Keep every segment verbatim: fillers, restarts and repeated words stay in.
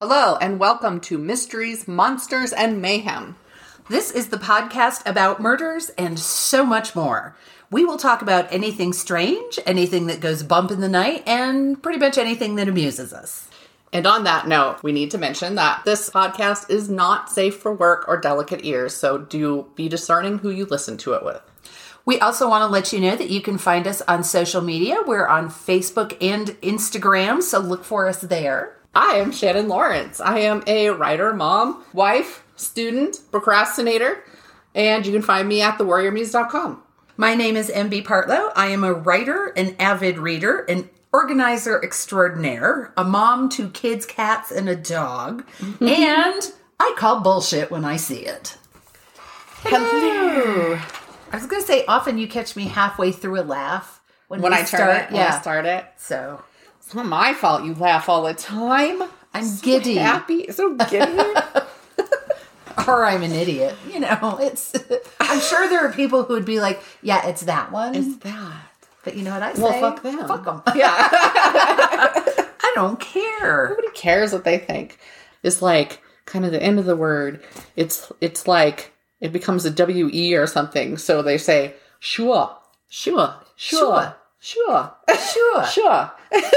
Hello, and welcome to Mysteries, Monsters, and Mayhem. This is the podcast about murders and so much more. We will talk about anything strange, anything that goes bump in the night, and pretty much anything that amuses us. And on that note, we need to mention that this podcast is not safe for work or delicate ears, so do be discerning who you listen to it with. We also want to let you know that you can find us on social media. We're on Facebook and Instagram, so look for us there. I am Shannon Lawrence. I am a writer, mom, wife, student, procrastinator, and you can find me at the warrior muse dot com. My name is M B Partlow. I am a writer, an avid reader, an organizer extraordinaire, a mom to kids, cats, and a dog, and I call bullshit when I see it. Hello. Hello. I was going to say, often you catch me halfway through a laugh when, when we I start. Turn it, yeah. When I start it. So it's not my fault you laugh all the time. I'm so giddy. Happy, so giddy. Or I'm an idiot. You know, it's. I'm sure there are people who would be like, "Yeah, it's that one." It's that. But you know what I say? Well, fuck them. Fuck them. Yeah. I don't care. Nobody cares what they think. It's like kind of the end of the word. It's it's like it becomes a W E or something. So they say sure, sure, sure, sure, Sure. sure.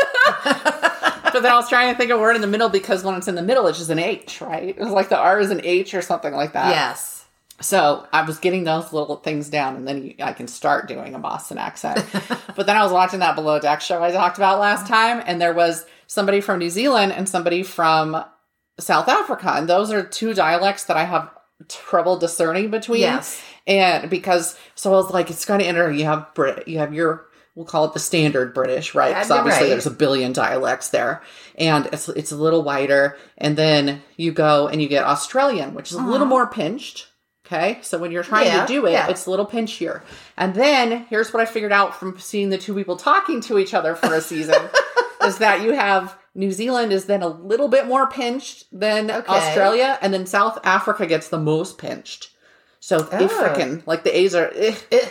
But then I was trying to think of a word in the middle because when it's in the middle, it's just an H, right? It was like the R is an H or something like that. Yes. So I was getting those little things down, and then I can start doing a Boston accent. But then I was watching that Below Deck show I talked about last time, and there was somebody from New Zealand and somebody from South Africa. And those are two dialects that I have trouble discerning between. Yes. And because, so I was like, it's kind of interesting. You have Brit, you have your... We'll call it the standard British, right? Because Yeah, obviously right. there's a billion dialects there. And it's it's a little wider. And then you go and you get Australian, which is a little more pinched. Okay? So when you're trying Yeah, to do it, yeah. it's a little pinchier. And then here's what I figured out from seeing the two people talking to each other for a season is that you have New Zealand is then a little bit more pinched than Okay. Australia. And then South Africa gets the most pinched. So Oh. African, like the A's are... Eh, eh,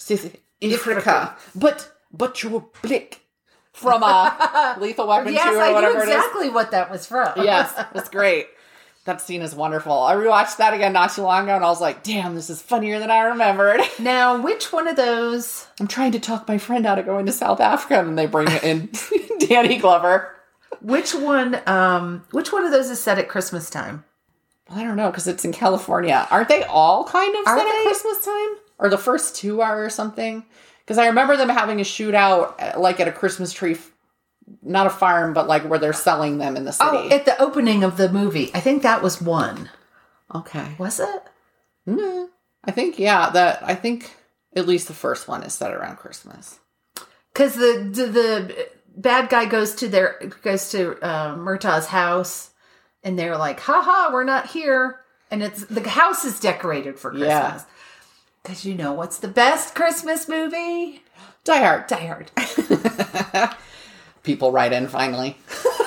Africa. But... But your blick from uh, Lethal Weapon Yes, two or I whatever knew it is. exactly what that was from. Yes, it's great. That scene is wonderful. I rewatched that again not too long ago, and I was like, damn, this is funnier than I remembered. Now, which one of those? I'm trying to talk my friend out of going to South Africa, and they bring in Danny Glover. Which one? Um, which one of those is set at Christmas time? I don't know, because it's in California. Aren't they all kind of Are set they? at Christmas time? Or the first two are or something? Because I remember them having a shootout, uh, like at a Christmas tree, f- not a farm, but like where they're selling them in the city. Oh, at the opening of the movie. I think that was one. Okay. Was it? Mm, I think, yeah, that, I think at least the first one is set around Christmas. Because the, the the bad guy goes to their goes to uh, Murtaugh's house, and they're like, "Ha ha, we're not here," and it's the house is decorated for Christmas. Yeah. Because you know what's the best Christmas movie? Die Hard. Die Hard. People write in finally.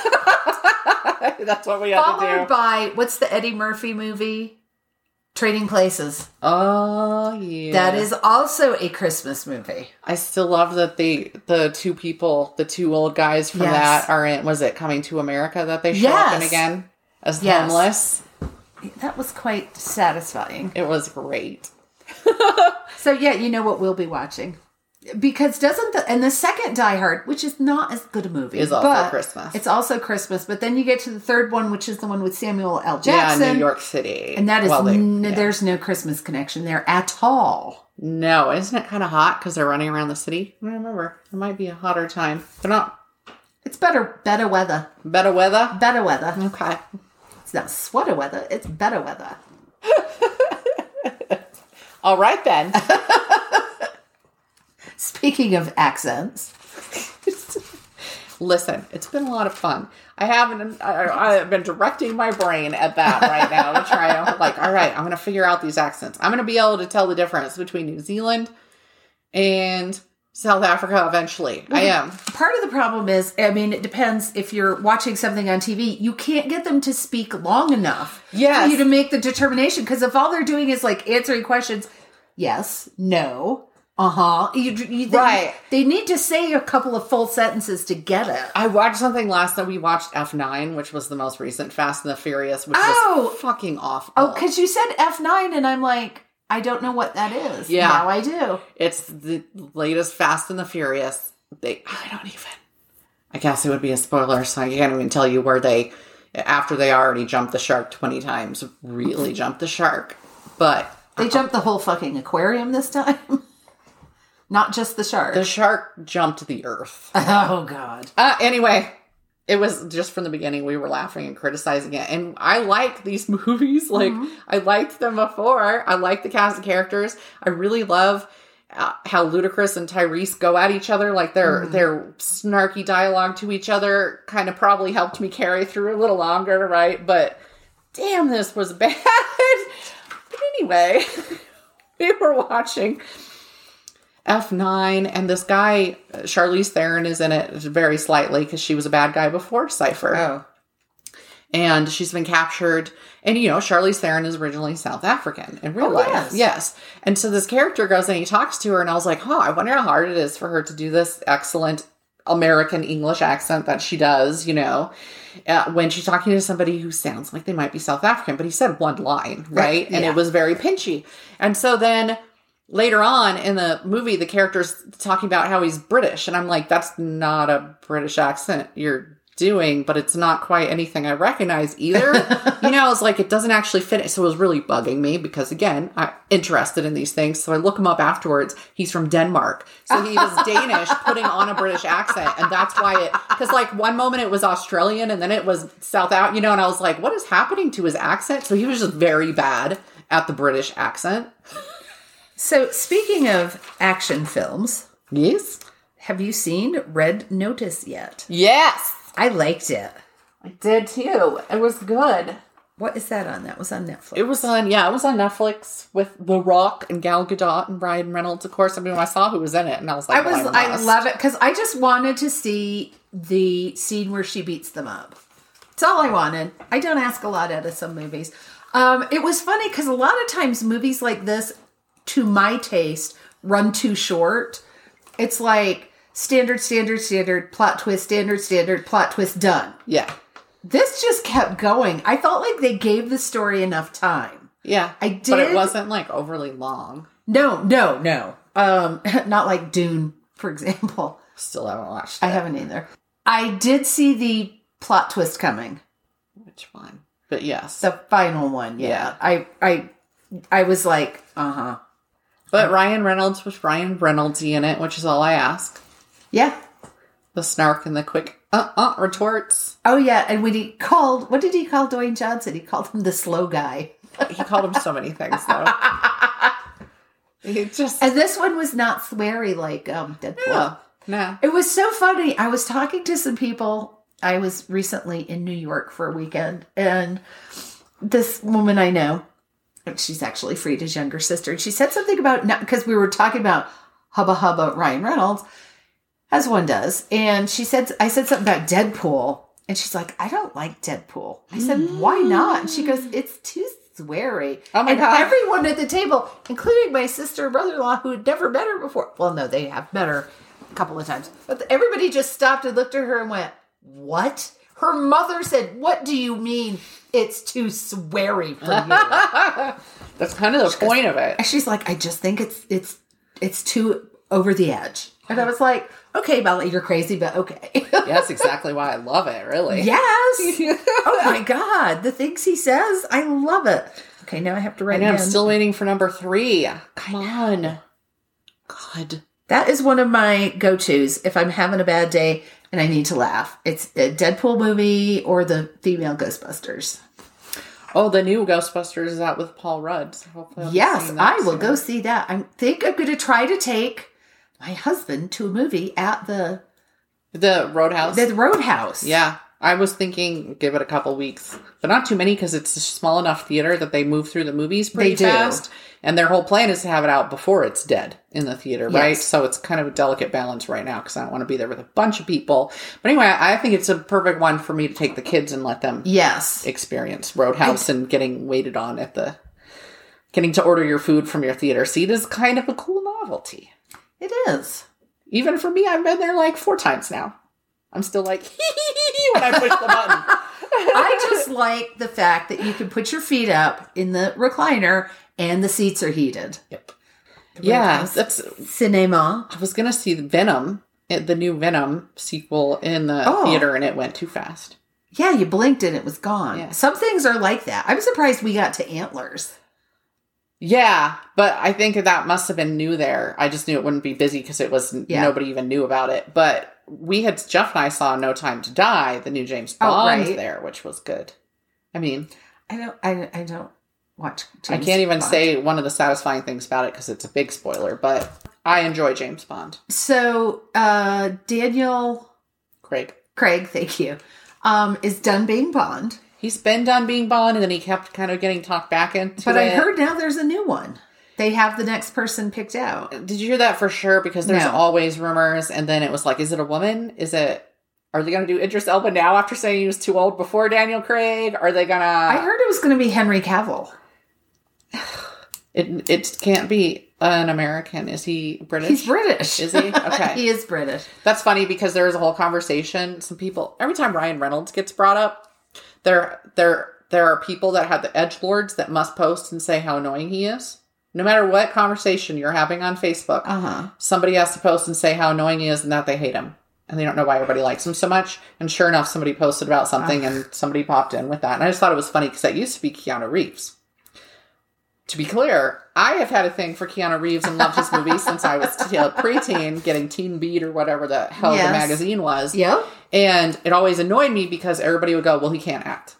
That's what we have to Followed do. by, what's the Eddie Murphy movie? Trading Places. Oh, yeah. That is also a Christmas movie. I still love that the the two people, the two old guys from Yes. that are in, was it Coming to America that they show up in Yes. again? As Yes. homeless. That was quite satisfying. It was great. So yeah, you know what we'll be watching. Because doesn't the, and the second Die Hard, which is not as good a movie. Is also but Christmas. It's also Christmas. But then you get to the third one, which is the one with Samuel L. Yeah, Jackson. New York City. And that is, Well, they- n- yeah. there's no Christmas connection there at all. No, isn't it kind of hot because they're running around the city? I don't remember. It might be a hotter time. They're not It's better, better weather. better weather. Better weather. Okay. It's not sweater weather. It's better weather. All right then. Speaking of accents. Listen, it's been a lot of fun. I haven't. I, I've been directing my brain at that right now to try to like. All right, I'm going to figure out these accents. I'm going to be able to tell the difference between New Zealand and South Africa eventually. I am. Part of the problem is, I mean, it depends if you're watching something on T V, you can't get them to speak long enough Yes. for you to make the determination. Because if all they're doing is like answering questions, yes, no, Uh-huh. You, you, they, Right. They need to say a couple of full sentences to get it. I watched something last night. We watched F nine, which was the most recent Fast and the Furious, which Oh. was fucking awful. Oh, because you said F nine, and I'm like, I don't know what that is. Yeah. Now I do. It's the latest Fast and the Furious. They, I don't even, I guess it would be a spoiler, so I can't even tell you where they, after they already jumped the shark twenty times, really jumped the shark. But They jumped the whole fucking aquarium this time. Not just the shark. the shark jumped the earth. Oh, God. Uh, anyway, it was just from the beginning, we were laughing and criticizing it. And I like these movies. Like, mm-hmm. I liked them before. I like the cast of characters. I really love uh, how Ludacris and Tyrese go at each other. Like, their, mm. their snarky dialogue to each other kind of probably helped me carry through a little longer, right? But, damn, this was bad. But anyway, we were watching F nine, and this guy, Charlize Theron, is in it very slightly because she was a bad guy before Cypher. Oh. And she's been captured. And, you know, Charlize Theron is originally South African in real oh, life. Yes. yes. And so this character goes and he talks to her, and I was like, oh, I wonder how hard it is for her to do this excellent American English accent that she does, you know, uh, when she's talking to somebody who sounds like they might be South African. But he said one line, right? right. And yeah. It was very pinchy. And so then later on in the movie, the character's talking about how he's British. And I'm like, that's not a British accent you're doing, but it's not quite anything I recognize either. You know, it's like, it doesn't actually fit. So it was really bugging me because, again, I'm interested in these things. So I look him up afterwards. He's from Denmark. So he was Danish putting on a British accent. And that's why it, because like one moment it was Australian and then it was South out, you know, and I was like, what is happening to his accent? So he was just very bad at the British accent. So, speaking of action films. Yes? Have you seen Red Notice yet? Yes! I liked it. I did too. It was good. What is that on? That was on Netflix. It was on, yeah, it was on Netflix with The Rock and Gal Gadot and Ryan Reynolds, of course. I mean, I saw who was in it and I was like, I was, well, I, I love it because I just wanted to see the scene where she beats them up. That's all I wanted. I don't ask a lot out of some movies. Um, it was funny because a lot of times movies like this, to my taste, run too short. It's like standard, standard, standard, plot twist, standard, standard, plot twist, done. Yeah. This just kept going. I felt like they gave the story enough time. Yeah. I did. But it wasn't like overly long. No, no, no. Um, not like Dune, for example. Still haven't watched it. I haven't either. I did see the plot twist coming. Which one? But yes. The final one, yeah. yeah. I I I was like, uh-huh. But Ryan Reynolds was Ryan Reynolds-y in it, which is all I ask. Yeah. The snark and the quick uh-uh retorts. Oh, yeah. And when he called, what did he call Dwayne Johnson? He called him the slow guy. He called him so many things, though. He just... And this one was not sweary like um, Deadpool. No, no. It was so funny. I was talking to some people. I was recently in New York for a weekend. And this woman I know, she's actually Frida's younger sister. And she said something about, because we were talking about Hubba Hubba Ryan Reynolds, as one does. And she said, I said something about Deadpool. And she's like, I don't like Deadpool. I said, mm. why not? And she goes, it's too sweary. Oh my and God. Everyone at the table, including my sister and brother-in-law who had never met her before. Well, no, they have met her a couple of times. But everybody just stopped and looked at her and went, what? Her mother said, what do you mean it's too sweary for you? That's kind of the she point goes, of it. She's like, I just think it's it's it's too over the edge. And I was like, okay, Bella, you're crazy, but okay. Yeah, that's exactly why I love it, really. Yes. Oh my God. The things he says, I love it. Okay, now I have to write I know, it I'm still waiting for number three. Come on. God. That is one of my go-tos if I'm having a bad day and I need to laugh. It's a Deadpool movie or the female Ghostbusters. Oh, the new Ghostbusters is out with Paul Rudd. So hopefully I'll yes, I will soon. go see that. I think I'm going to try to take my husband to a movie at the... The Roadhouse? The Roadhouse. Yeah. I was thinking give it a couple weeks, but not too many because it's a small enough theater that they move through the movies pretty they fast. Do. And their whole plan is to have it out before it's dead in the theater, yes. right? So it's kind of a delicate balance right now because I don't want to be there with a bunch of people. But anyway, I think it's a perfect one for me to take the kids and let them yes. experience Roadhouse I, and getting waited on at the... Getting to order your food from your theater seat is kind of a cool novelty. It is. Even for me, I've been there like four times now. I'm still like, hee hee hee hee when I push the button. I just like the fact that you can put your feet up in the recliner and the seats are heated. Yep. Yeah, that's cinema. I was gonna see Venom, the new Venom sequel in the Oh. theater, and it went too fast. Yeah, you blinked and it was gone. Yeah. Some things are like that. I'm surprised we got to Antlers. Yeah, but I think that must have been new there. I just knew it wouldn't be busy because it was Yeah. nobody even knew about it. But we had Jeff and I saw No Time to Die, the new James Oh, Bond right. there, which was good. I mean, I don't. I, I don't watch. James I can't even Bond. say one of the satisfying things about it because it's a big spoiler. But I enjoy James Bond. So uh, Daniel Craig. Craig, thank you, um, is done being Bond. He's been done being Bond, and then he kept kind of getting talked back into But it. I heard now there's a new one. They have the next person picked out. Did you hear that for sure? Because there's No. always rumors, and then it was like, is it a woman? Is it? Are they going to do Idris Elba now after saying he was too old before Daniel Craig? Are they going to? I heard it was going to be Henry Cavill. It it can't be an American. Is he British? He's British. Is he? Okay. He is British. That's funny because there was a whole conversation. Some people, every time Ryan Reynolds gets brought up, there there there are people that have the edgelords that must post and say how annoying he is. No matter what conversation you're having on Facebook, Uh-huh. somebody has to post and say how annoying he is and that they hate him. And they don't know why everybody likes him so much. And sure enough, somebody posted about something and somebody popped in with that. And I just thought it was funny because that used to be Keanu Reeves. To be clear, I have had a thing for Keanu Reeves and loved his movies since I was t- a preteen, getting Teen Beat or whatever the hell Yes. the magazine was. Yep. And it always annoyed me because everybody would go, well, he can't act.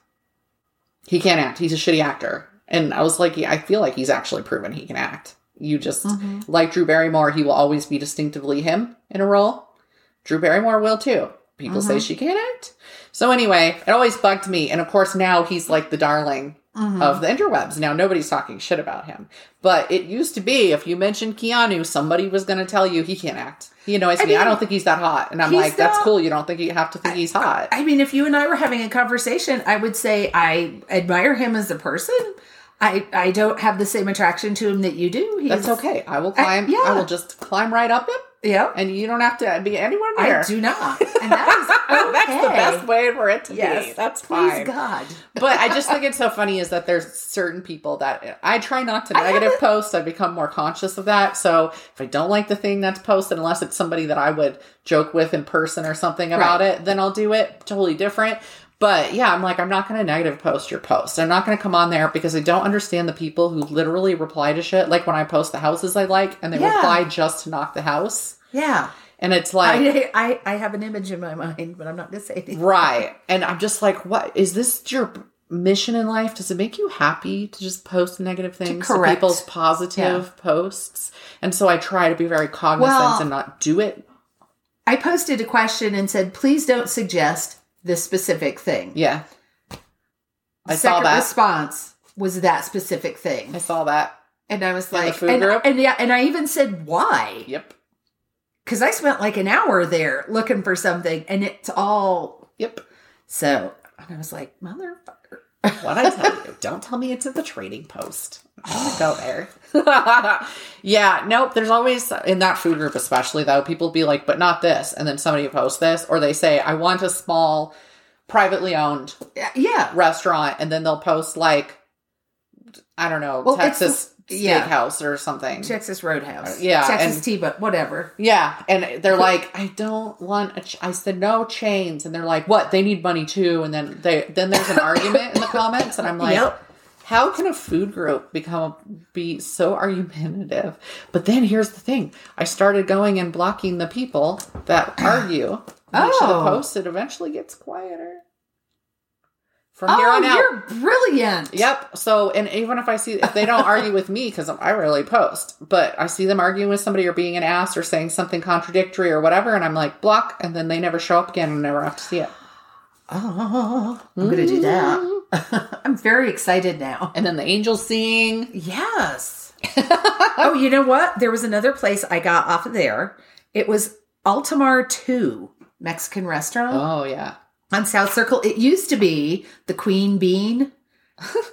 He can't act. He's a shitty actor. And I was like, yeah, I feel like he's actually proven he can act. You just, Mhm. like Drew Barrymore, he will always be distinctively him in a role. Drew Barrymore will too. People say Mhm. she can't act. So anyway, it always bugged me. And of course, now he's like the darling Mhm. of the interwebs. Now, nobody's talking shit about him. But it used to be, if you mentioned Keanu, somebody was going to tell you he can't act. He annoys I me. I mean, don't think he's that hot. And I'm he's like, that's not- cool. You don't think you have to think he's hot. I mean, if you and I were having a conversation, I would say I admire him as a person. I I don't have the same attraction to him that you do. He's, That's okay. I will climb. I, yeah. will just climb right up him. Yep. And you don't have to be anywhere near. I do not. And that is okay. That's the best way for it to Yes. be. That's Please fine. God. But I just think it's so funny is that there's certain people that I try not to I negative haven't- post. I've become more conscious of that. So if I don't like the thing that's posted, unless it's somebody that I would joke with in person or something about Right. it, then I'll do it. Totally different. But yeah, I'm like, I'm not going to negative post your post. I'm not going to come on there because I don't understand the people who literally reply to shit. Like when I post the houses I like and they Yeah. reply just to knock the house. Yeah. And it's like, I, I I have an image in my mind, but I'm not going to say anything. right. And I'm just like, what is this your mission in life? Does it make you happy to just post negative things to correct. people's positive posts? And so I try to be very cognizant Well- and not do it. I posted a question and said, please don't suggest this specific thing. Yeah. I Second saw that. response was that specific thing. I saw that. And I was In the like, food and, group? and yeah, and I even said why. Yep. Because I spent like an hour there looking for something and it's all Yep. so. And I was like, motherfucker. What I tell you, don't tell me it's in the trading post. I'm gonna go there. Yeah, nope. There's always in that food group, especially though, people be like, but not this, and then somebody will post this, or they say, I want a small, privately owned Yeah. restaurant, and then they'll post like, I don't know, Well, it's- Texas yeah. Steakhouse or something. Texas Roadhouse. Yeah, Texas and- T-But, whatever. Yeah, and they're like, I don't want. A ch-. I said no chains, and they're like, what? They need money too, and then they then there's an argument in the comments, and I'm like, Yep. how can a food group become be so argumentative? But then here's the thing: I started going and blocking the people that argue. And each of the Oh. posts, it eventually gets quieter. From here Oh, on out, you're brilliant. Yep. So, and even if I see, if they don't argue with me, because I rarely post, but I see them arguing with somebody or being an ass or saying something contradictory or whatever, and I'm like, block, and then they never show up again and never have to see it. Oh, I'm going to do that. I'm very excited now. And then the angels sing. Yes. Oh, you know what? There was another place I got off of there. It was Altamar two Mexican restaurant Oh, yeah. on South Circle. It used to be the Queen Bean.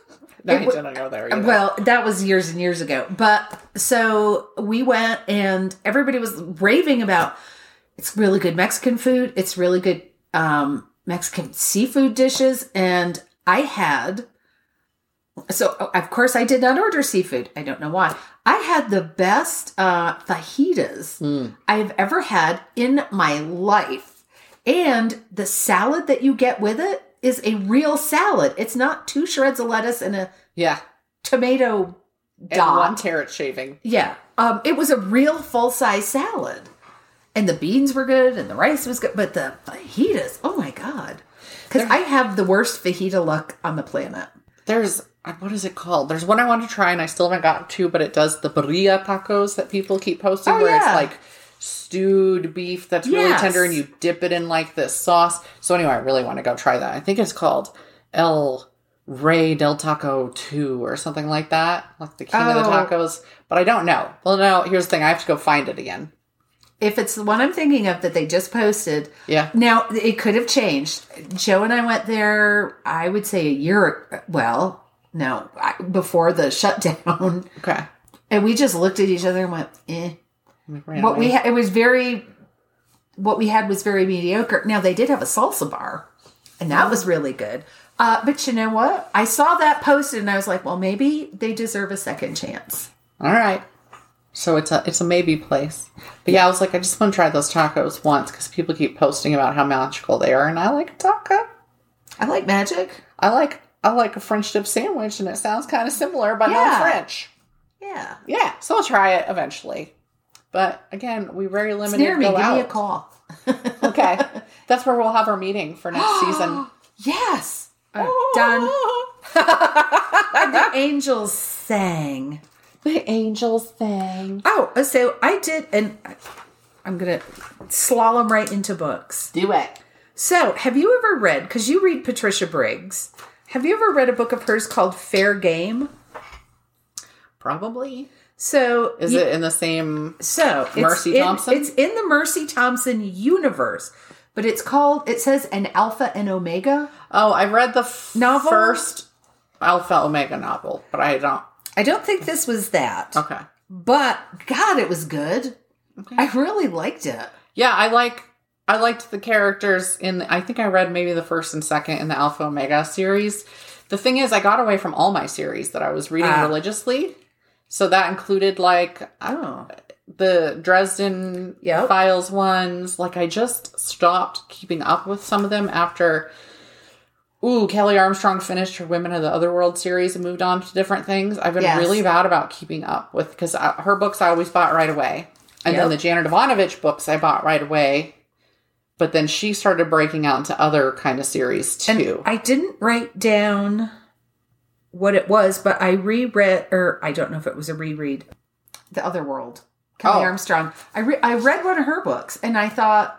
I It w- didn't go there either. Well, that was years and years ago. But so we went and everybody was raving about it's really good Mexican food. It's really good um, Mexican seafood dishes. And I had, so of course I did not order seafood. I don't know why. I had the best uh, fajitas Mm. I've ever had in my life. And the salad that you get with it is a real salad. It's not two shreds of lettuce and a Yeah. tomato And dot. one carrot shaving. Yeah. Um, it was a real full-size salad. And the beans were good and the rice was good. But the fajitas, oh my God. Because I have the worst fajita luck on the planet. There's, what is it called? There's one I want to try and I still haven't got to, but it does the birria tacos that people keep posting Oh, where yeah. it's like stewed beef that's really Yes. tender and you dip it in like this sauce. So anyway, I really want to go try that. I think it's called El Rey del Taco two or something like that. Like the king of the Oh. tacos. But I don't know. Well, no, here's the thing. I have to go find it again. If it's the one I'm thinking of that they just posted. Yeah. Now, it could have changed. Joe and I went there, I would say a year, well, no, I- before the shutdown. Okay. And we just looked at each other and went, eh. Ran What we away. ha- it was very, what we had was very mediocre. Now, they did have a salsa bar, and that was really good. Uh, but you know what? I saw that posted, and I was like, well, maybe they deserve a second chance. All right. So it's a it's a maybe place. But yeah, I was like, I just want to try those tacos once because people keep posting about how magical they are, and I like a taco. I like magic. I like I like a French dip sandwich, and it sounds kind of similar, but Yeah. not French. Yeah. Yeah, so I'll try it eventually. But again, we very It's limited near me. go Give out. me a call. Okay, that's where we'll have our meeting for next season. Yes. Uh, done. And the angels sang. The angels thing. Oh, so I did, and I'm going to slalom right into books. Do it. So, have you ever read, because you read Patricia Briggs, have you ever read a book of hers called Fair Game? Probably. So, Is you- it in the same? so it's Mercy in- Thompson? It's in the Mercy Thompson universe, but it's called, it says an Alpha and Omega. Oh, I read the f- Novel? first Alpha Omega novel, but I don't. I don't think this was that, Okay. but God, it was good. Okay. I really liked it. Yeah, I like I liked the characters in I think I read maybe the first and second in the Alpha Omega series. The thing is I got away from all my series that I was reading Ah. religiously. So that included like Oh. the Dresden Yep. Files ones. Like I just stopped keeping up with some of them after Ooh, Kelly Armstrong finished her Women of the Otherworld series and moved on to different things. I've been Yes. really bad about keeping up with because her books I always bought right away. And then Yep. the Janet Ivanovich books I bought right away. But then she started breaking out into other kind of series too. And I didn't write down what it was, but I reread, or I don't know if it was a reread, The Other World, Kelly Oh. Armstrong. I, re- I read one of her books, and I thought,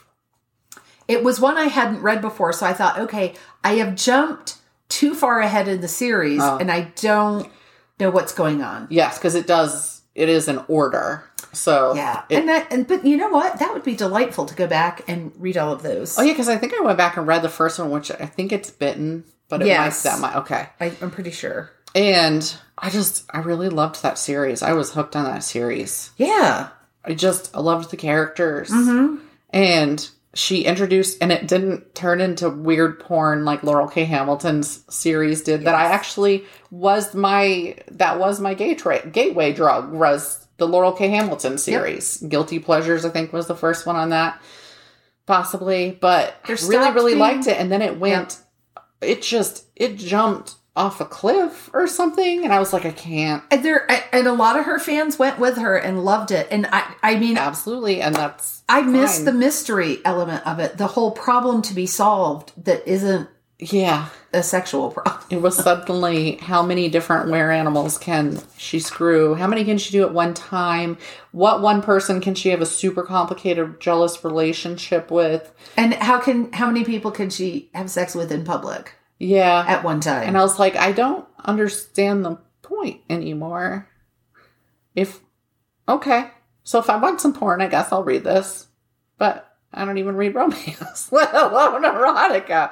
it was one I hadn't read before, so I thought, okay, I have jumped too far ahead in the series, Oh. and I don't know what's going on. yes, because it does, it is an order. So Yeah, it- and that, and but you know what? That would be delightful to go back and read all of those. oh yeah, because I think I went back and read the first one, which I think it's Bitten, but it Yes. might that might okay. I, I'm pretty sure. And I just I really loved that series. I was hooked on that series. Yeah. I just I loved the characters. Mm-hmm. And she introduced, and it didn't turn into weird porn like Laurel K. Hamilton's series did. That I Yes. actually was my that was my gateway gateway drug was the Laurel K. Hamilton series. Guilty Pleasures, I think, was the first one on that, possibly. But There really, stopped really being- liked it, and then it went. It just it jumped off a cliff or something, and I was like, I can't. And there, and a lot of her fans went with her and loved it. And I, I mean, Absolutely, and that's I miss fine. the mystery element of it. The whole problem to be solved that isn't yeah. a sexual problem. It was suddenly how many different were animals can she screw? How many can she do at one time? What one person can she have a super complicated, jealous relationship with? And how can how many people can she have sex with in public Yeah. at one time? And I was like, I don't understand the point anymore. If, okay. So if I want some porn, I guess I'll read this. But I don't even read romance, let alone erotica.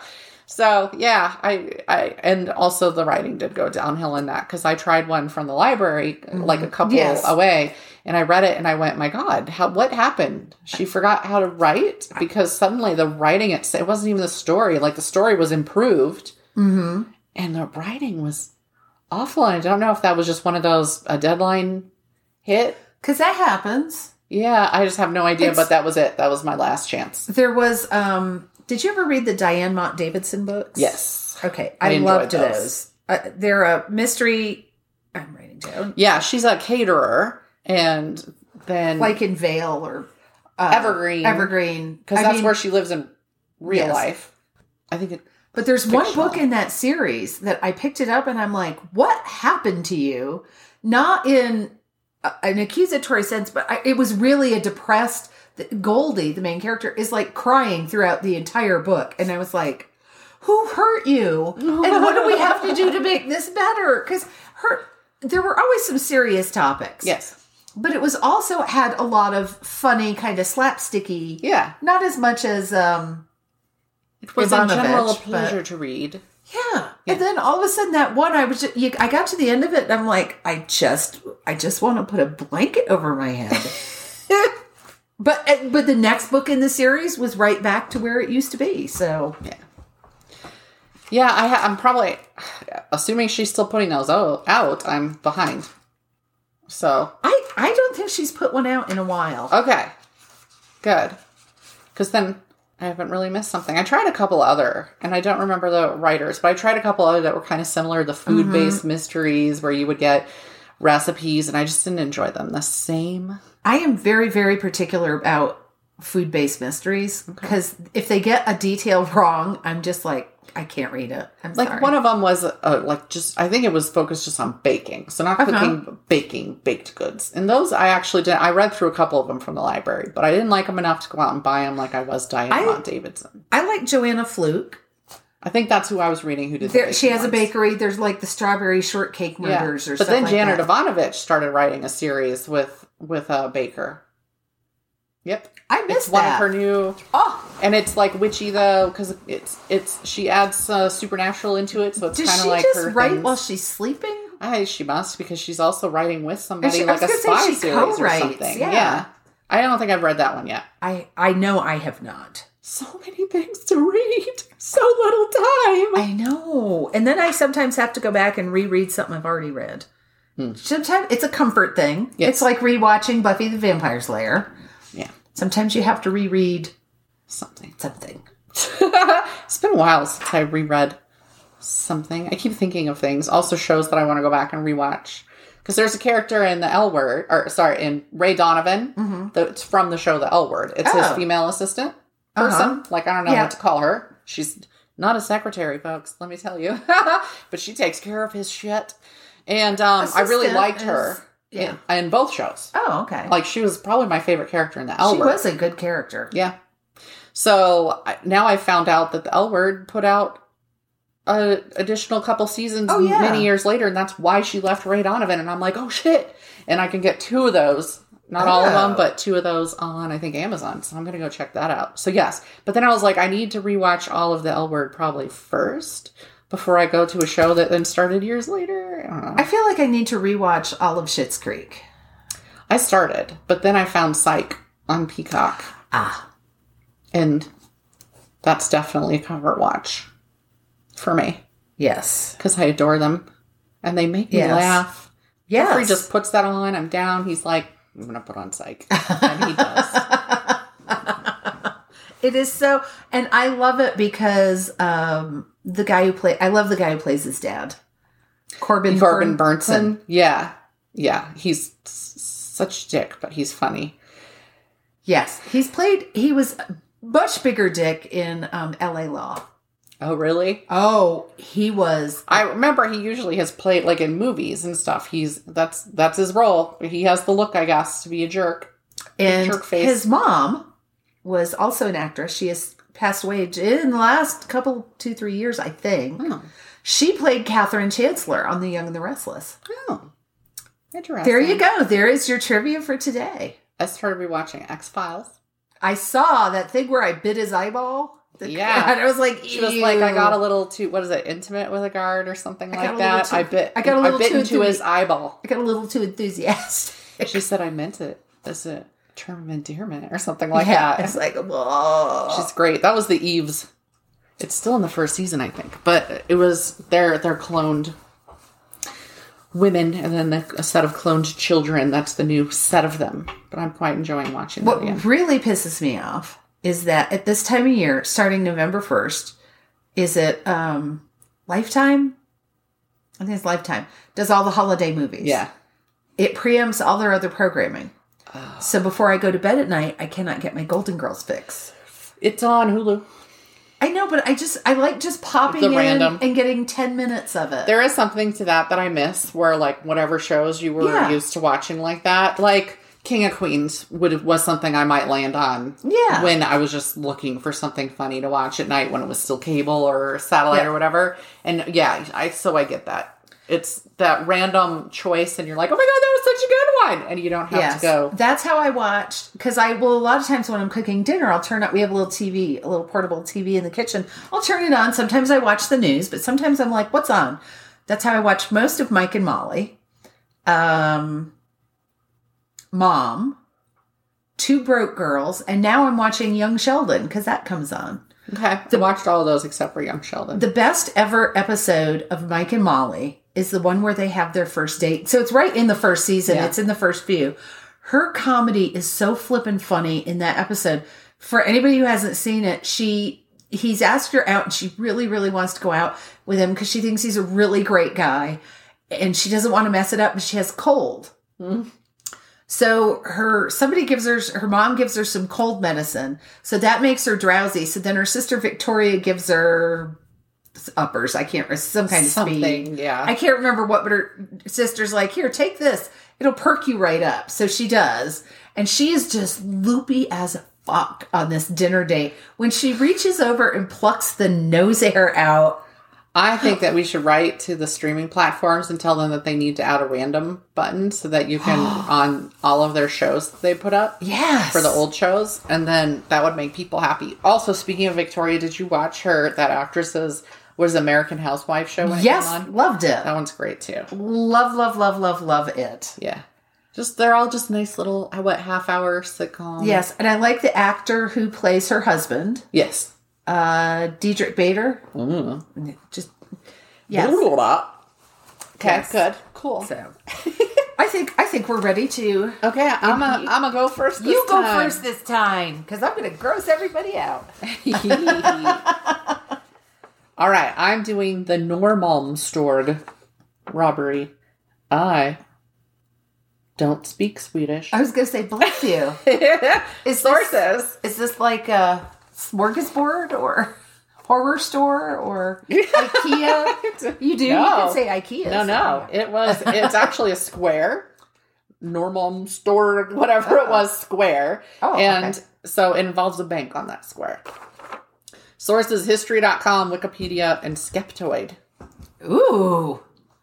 So yeah, I, I, and also the writing did go downhill in that because I tried one from the library, mm-hmm. like a couple yes. away, and I read it and I went, my God, how, what happened? She forgot how to write because suddenly the writing, it, it wasn't even the story. Like the story was improved mm-hmm. and the writing was awful. And I don't know if that was just one of those, a deadline hit. Because that happens. Yeah, I just have no idea, it's, but that was it. That was my last chance. There was, um, did you ever read the Diane Mott Davidson books? Yes. Okay, I, I loved those. those. Uh, they're a mystery, I'm writing down. Yeah, she's a caterer, and then... Like in Vale or... Uh, Evergreen. Evergreen. Because that's mean, where she lives in real yes. life. I think it... But there's fictional. one book in that series that I picked it up and I'm like, what happened to you? Not in... an accusatory sense, but I, it was really a depressed... Goldie, the main character, is like crying throughout the entire book. And I was like, who hurt you? And what do we have to do to make this better? Because her, there were always some serious topics. Yes. But it was also had a lot of funny, kind of slapsticky. Yeah. Not as much as... um It was Ivanovich, in general a pleasure but, to read. Yeah. yeah. And then all of a sudden that one, I was just, you, I got to the end of it and I'm like, I just, I just want to put a blanket over my head. but, but the next book in the series was right back to where it used to be. So yeah. Yeah. I ha- I'm probably assuming she's still putting those out. I'm behind. So I, I don't think she's put one out in a while. Okay. Good. Cause then I haven't really missed something. I tried a couple other, and I don't remember the writers, but I tried a couple other that were kind of similar, the food-based mm-hmm. mysteries where you would get recipes, and I just didn't enjoy them the same. I am very, very particular about food-based mysteries, because okay. if they get a detail wrong, I'm just like, I can't read it. I'm like sorry. One of them was uh, like just, I think it was focused just on baking. So not cooking, uh-huh. but baking baked goods. And those I actually did. I read through a couple of them from the library, but I didn't like them enough to go out and buy them like I was Diane Mott Davidson. I like Joanna Fluke. I think that's who I was reading who did there, the She has ones. a bakery. There's like the Strawberry Shortcake Murders yeah. or but something like that. But then Janet like Ivanovich started writing a series with, with a baker. Yep. I missed it's one that. of her new. Oh, and it's like witchy though, because it's it's she adds uh, supernatural into it, so it's kind of like Does she her just write things. while she's sleeping? I she must because she's also writing with somebody she, like a spy she series co-writes, or something. Yeah. yeah, I don't think I've read that one yet. I I know I have not. So many things to read, so little time. I know, and then I sometimes have to go back and reread something I've already read. Hmm. Sometimes it's a comfort thing. Yes. It's like rewatching Buffy the Vampire Slayer. Yeah. Sometimes you have to reread something. Something. It's been a while since I reread something. I keep thinking of things. Also shows that I want to go back and rewatch. Because there's a character in the L Word, or sorry, in Ray Donovan, mm-hmm. that's from the show The L Word. It's oh. his female assistant person. Uh-huh. Like, I don't know yeah. what to call her. She's not a secretary, folks, let me tell you. But she takes care of his shit. And um, I really liked is... her. Yeah. In, in both shows. Oh, okay. Like, she was probably my favorite character in the L Word. She was a good character. Yeah. So, I, now I found out that the L Word put out a additional couple seasons oh, yeah. many years later, and that's why she left Ray Donovan. And I'm like, oh, shit. And I can get two of those. Not oh. all of them, but two of those on, I think, Amazon. So I'm going to go check that out. So, yes. But then I was like, I need to rewatch all of the L Word probably first before I go to a show that then started years later. I don't know. I feel like I need to rewatch all of Schitt's Creek. I started, but then I found Psych on Peacock. Ah. And that's definitely a cover watch for me. Yes. Because I adore them. And they make me yes. laugh. Yes. Jeffrey just puts that on. I'm down. He's like, I'm going to put on Psych. And he does. It is so, and I love it because um, the guy who play, I love the guy who plays his dad, Corbin Corbin Bern- Burnson. Yeah, yeah, he's s- such a dick, but he's funny. Yes, he's played. He was a much bigger dick in um, L A Law. Oh, really? Oh, he was. I remember he usually has played like in movies and stuff. He's that's that's his role. He has the look, I guess, to be a jerk. And jerk face. His mom was also an actress. She has passed away in the last couple, two, three years, I think. Oh. She played Catherine Chancellor on The Young and the Restless. Oh, interesting. There you go. There is your trivia for today. I started rewatching X-Files. I saw that thing where I bit his eyeball. The, Yeah. And I was like, She was like, I got a little too, what is it, intimate with a guard or something I like that. too, I bit, I got a little I bit too into his enthusi- eyeball. I got a little too enthusiastic. She said I meant it as a term of endearment or something like yeah, that. It's like, whoa. She's great. That was the Eves. It's still in the first season, I think. But it was, they're, they're cloned women and then the, a set of cloned children. That's the new set of them. But I'm quite enjoying watching What that again. really pisses me off is that at this time of year, starting November first, is it um, Lifetime? I think it's Lifetime. Does all the holiday movies. Yeah. It preempts all their other programming. Oh. So before I go to bed at night, I cannot get my Golden Girls fix. It's on Hulu. I know, but I just, I like just popping The in random. and getting ten minutes of it. There is something to that that I miss, where like whatever shows you were Yeah. used to watching like that, like King of Queens would was something I might land on. Yeah. When I was just looking for something funny to watch at night when it was still cable or satellite Yeah. or whatever. And yeah, I so I get that. It's that random choice and you're like, oh my God, that was such a good one. And you don't have Yes. to go. That's how I watched, because I will, a lot of times when I'm cooking dinner, I'll turn up, we have a little T V, a little portable T V in the kitchen. I'll turn it on. Sometimes I watch the news, but sometimes I'm like, what's on? That's how I watched most of Mike and Molly. Um, Mom, Two Broke Girls, and now I'm watching Young Sheldon, because that comes on. Okay. I watched all of those except for Young Sheldon. The best ever episode of Mike and Molly is the one where they have their first date. So it's right in the first season. Yeah. It's in the first few. Her comedy is so flippin' funny in that episode. For anybody who hasn't seen it, she he's asked her out and she really, really wants to go out with him because she thinks he's a really great guy. And she doesn't want to mess it up, but she has cold. Mm. So her somebody gives her her mom gives her some cold medicine. So that makes her drowsy. So then her sister Victoria gives her uppers. I can't remember, some kind of Something, speed. yeah. I can't remember what, but her sister's like, here, take this. It'll perk you right up. So she does. And she is just loopy as fuck on this dinner date. When she reaches over and plucks the nose hair out. I think that we should write to the streaming platforms and tell them that they need to add a random button so that you can, on all of their shows that they put up. Yes. For the old shows. And then that would make people happy. Also, speaking of Victoria, did you watch her, that actress's, was American Housewife show when it Yes, came on? loved it. That one's great too. Love, love, love, love, love it. Yeah. Just, they're all just nice little, what, half hour sitcoms. Yes, and I like the actor who plays her husband. Yes. Uh, Diedrich Bader. Mm. Just, yes. Okay, Yes. good. Cool. So, I think I think we're ready to. Okay, I'm a, I'm gonna go first this You go time. first this time, because I'm going to gross everybody out. All right, I'm doing the Norrmalmstorg robbery. I don't speak Swedish. I was going to say, bless you. Is Sources. This, is this like a smorgasbord or horror store or IKEA? You do? No. You can say IKEA. No, no. It was, it's actually a square. Norrmalmstorg, whatever Oh. it was, square. Oh, and okay. so it involves a bank on that square. Sources, history dot com, Wikipedia, and Skeptoid. Ooh.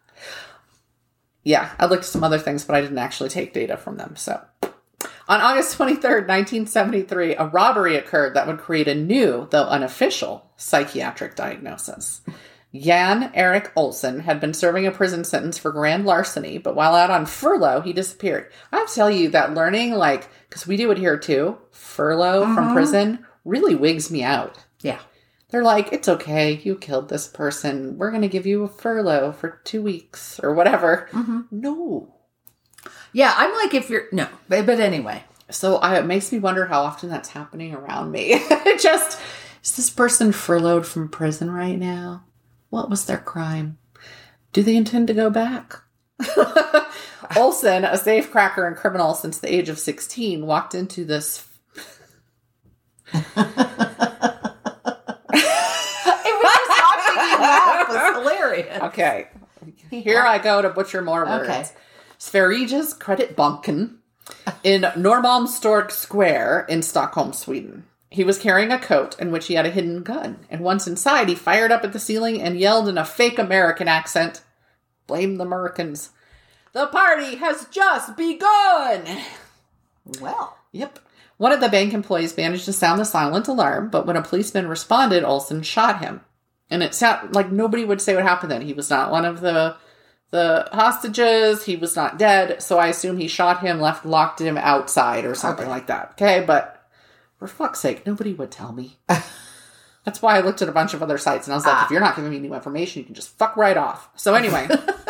Yeah, I looked at some other things, but I didn't actually take data from them. So, on August twenty-third, nineteen seventy-three, a robbery occurred that would create a new, though unofficial, psychiatric diagnosis. Jan Erik Olsen had been serving a prison sentence for grand larceny, but while out on furlough, he disappeared. I have to tell you that learning, like, because we do it here too, furlough mm-hmm. from prison really wigs me out. Yeah. They're like, it's okay, you killed this person. We're going to give you a furlough for two weeks or whatever. Mm-hmm. No. Yeah, I'm like, if you're, no, but, but anyway. So I, it makes me wonder how often that's happening around me. Just, is this person furloughed from prison right now? What was their crime? Do they intend to go back? Olsen, a safecracker and criminal since the age of sixteen, walked into this... Laugh was hilarious. Okay. Here I go to butcher more words. Okay. Sveriges Kreditbanken in Norrmalmstorg Square in Stockholm, Sweden. He was carrying a coat in which he had a hidden gun, and once inside, he fired up at the ceiling and yelled in a fake American accent, "Blame the Americans. The party has just begun!" Well. Yep. One of the bank employees managed to sound the silent alarm, but when a policeman responded, Olson shot him. And it sounded like nobody would say what happened then. He was not one of the the hostages. He was not dead. So I assume he shot him, left, locked him outside or something okay. like that. Okay, but for fuck's sake, nobody would tell me. That's why I looked at a bunch of other sites and I was like, ah. if you're not giving me new information, you can just fuck right off. So anyway,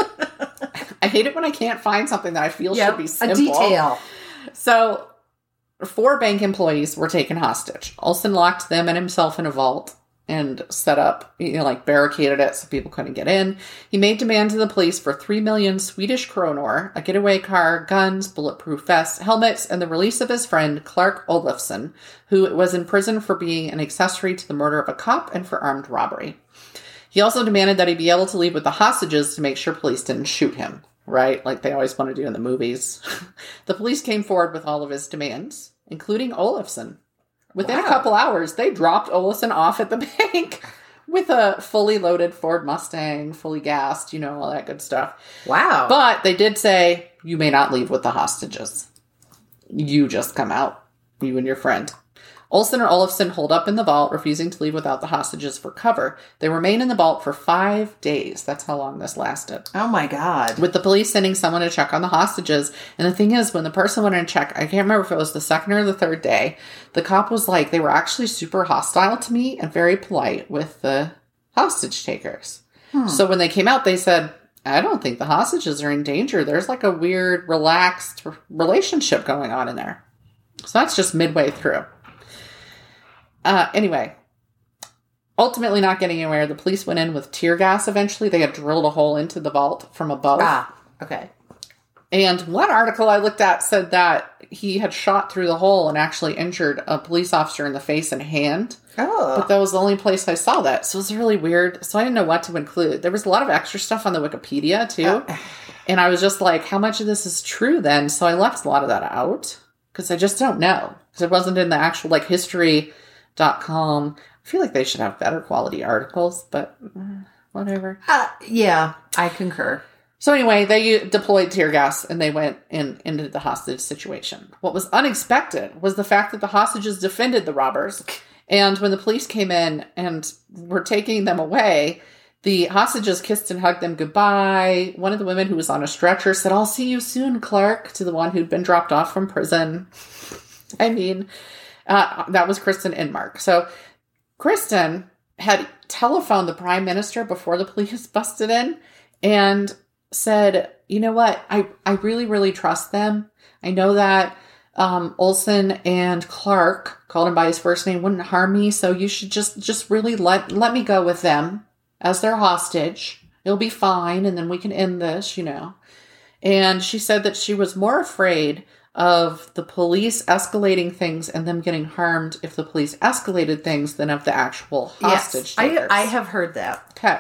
I hate it when I can't find something that I feel yep, should be simple. A detail. So four bank employees were taken hostage. Olson locked them and himself in a vault and set up, you know, like barricaded it so people couldn't get in. He made demands to the police for three million Swedish kronor, a getaway car, guns, bulletproof vests, helmets, and the release of his friend Clark Olofsson, who was in prison for being an accessory to the murder of a cop and for armed robbery. He also demanded that he be able to leave with the hostages to make sure police didn't shoot him, right? Like they always want to do in the movies. The police came forward with all of his demands, including Olofsson. Within wow. a couple hours, they dropped Olofsson off at the bank with a fully loaded Ford Mustang, fully gassed, you know, all that good stuff. Wow. But they did say, you may not leave with the hostages. You just come out, you and your friend. Olson and Olofsson holed up in the vault, refusing to leave without the hostages for cover. They remained in the vault for five days. That's how long this lasted. Oh, my God. With the police sending someone to check on the hostages. And the thing is, when the person went in to check, I can't remember if it was the second or the third day, the cop was like, they were actually super hostile to me and very polite with the hostage takers. Hmm. So when they came out, they said, I don't think the hostages are in danger. There's like a weird, relaxed relationship going on in there. So that's just midway through. Uh, anyway, ultimately not getting anywhere, the police went in with tear gas eventually. They had drilled a hole into the vault from above. Ah, okay. And one article I looked at said that he had shot through the hole and actually injured a police officer in the face and hand. Oh. But that was the only place I saw that. So it was really weird. So I didn't know what to include. There was a lot of extra stuff on the Wikipedia, too. Uh. And I was just like, how much of this is true then? So I left a lot of that out. Because I just don't know. Because it wasn't in the actual, like, history... Dot com. I feel like they should have better quality articles, but uh, whatever. Uh, yeah, I concur. So anyway, they deployed tear gas and they went in into the hostage situation. What was unexpected was the fact that the hostages defended the robbers. And when the police came in and were taking them away, the hostages kissed and hugged them goodbye. One of the women who was on a stretcher said, I'll see you soon, Clark, to the one who'd been dropped off from prison. I mean... Uh, that was Kristen Inmark. So Kristen had telephoned the prime minister before the police busted in and said, you know what, I, I really, really trust them. I know that um, Olson and Clark, called him by his first name, wouldn't harm me. So you should just, just really let, let me go with them as their hostage. It'll be fine. And then we can end this, you know. And she said that she was more afraid of the police escalating things and them getting harmed if the police escalated things than of the actual hostage yes, takers. I, I have heard that. Okay.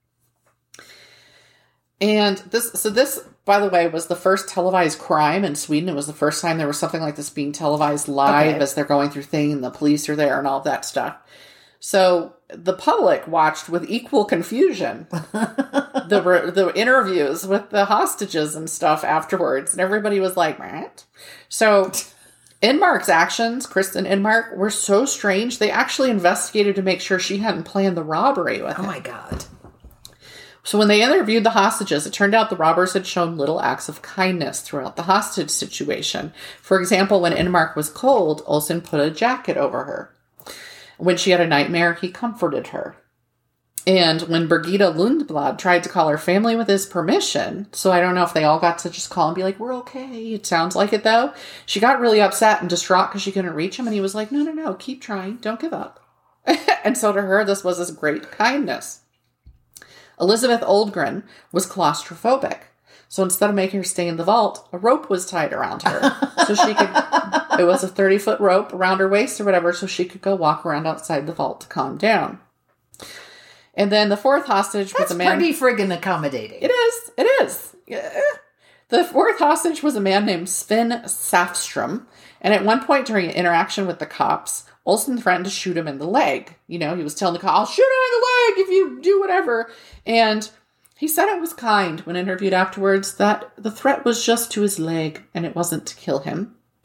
And this, so this, by the way, was the first televised crime in Sweden. It was the first time there was something like this being televised live okay. as they're going through things and the police are there and all of that stuff. So the public watched with equal confusion the the interviews with the hostages and stuff afterwards. And everybody was like, what? So Inmark's actions, Kristen Inmark, were so strange. They actually investigated to make sure she hadn't planned the robbery with him. Oh my God. So when they interviewed the hostages, it turned out the robbers had shown little acts of kindness throughout the hostage situation. For example, when Inmark was cold, Olson put a jacket over her. When she had a nightmare, he comforted her. And when Birgitta Lundblad tried to call her family with his permission, so I don't know if they all got to just call and be like, we're okay. It sounds like it, though. She got really upset and distraught because she couldn't reach him. And he was like, no, no, no, keep trying. Don't give up. And so to her, this was his great kindness. Elizabeth Oldgren was claustrophobic. So instead of making her stay in the vault, a rope was tied around her. So she could, it was a thirty-foot rope around her waist or whatever, so she could go walk around outside the vault to calm down. And then the fourth hostage That's was a man... pretty friggin' accommodating. It is. It is. Yeah. The fourth hostage was a man named Sven Safstrom. And at one point during an interaction with the cops, Olson threatened to shoot him in the leg. You know, he was telling the cop, I'll shoot him in the leg if you do whatever. And he said it was kind when interviewed afterwards that the threat was just to his leg and it wasn't to kill him.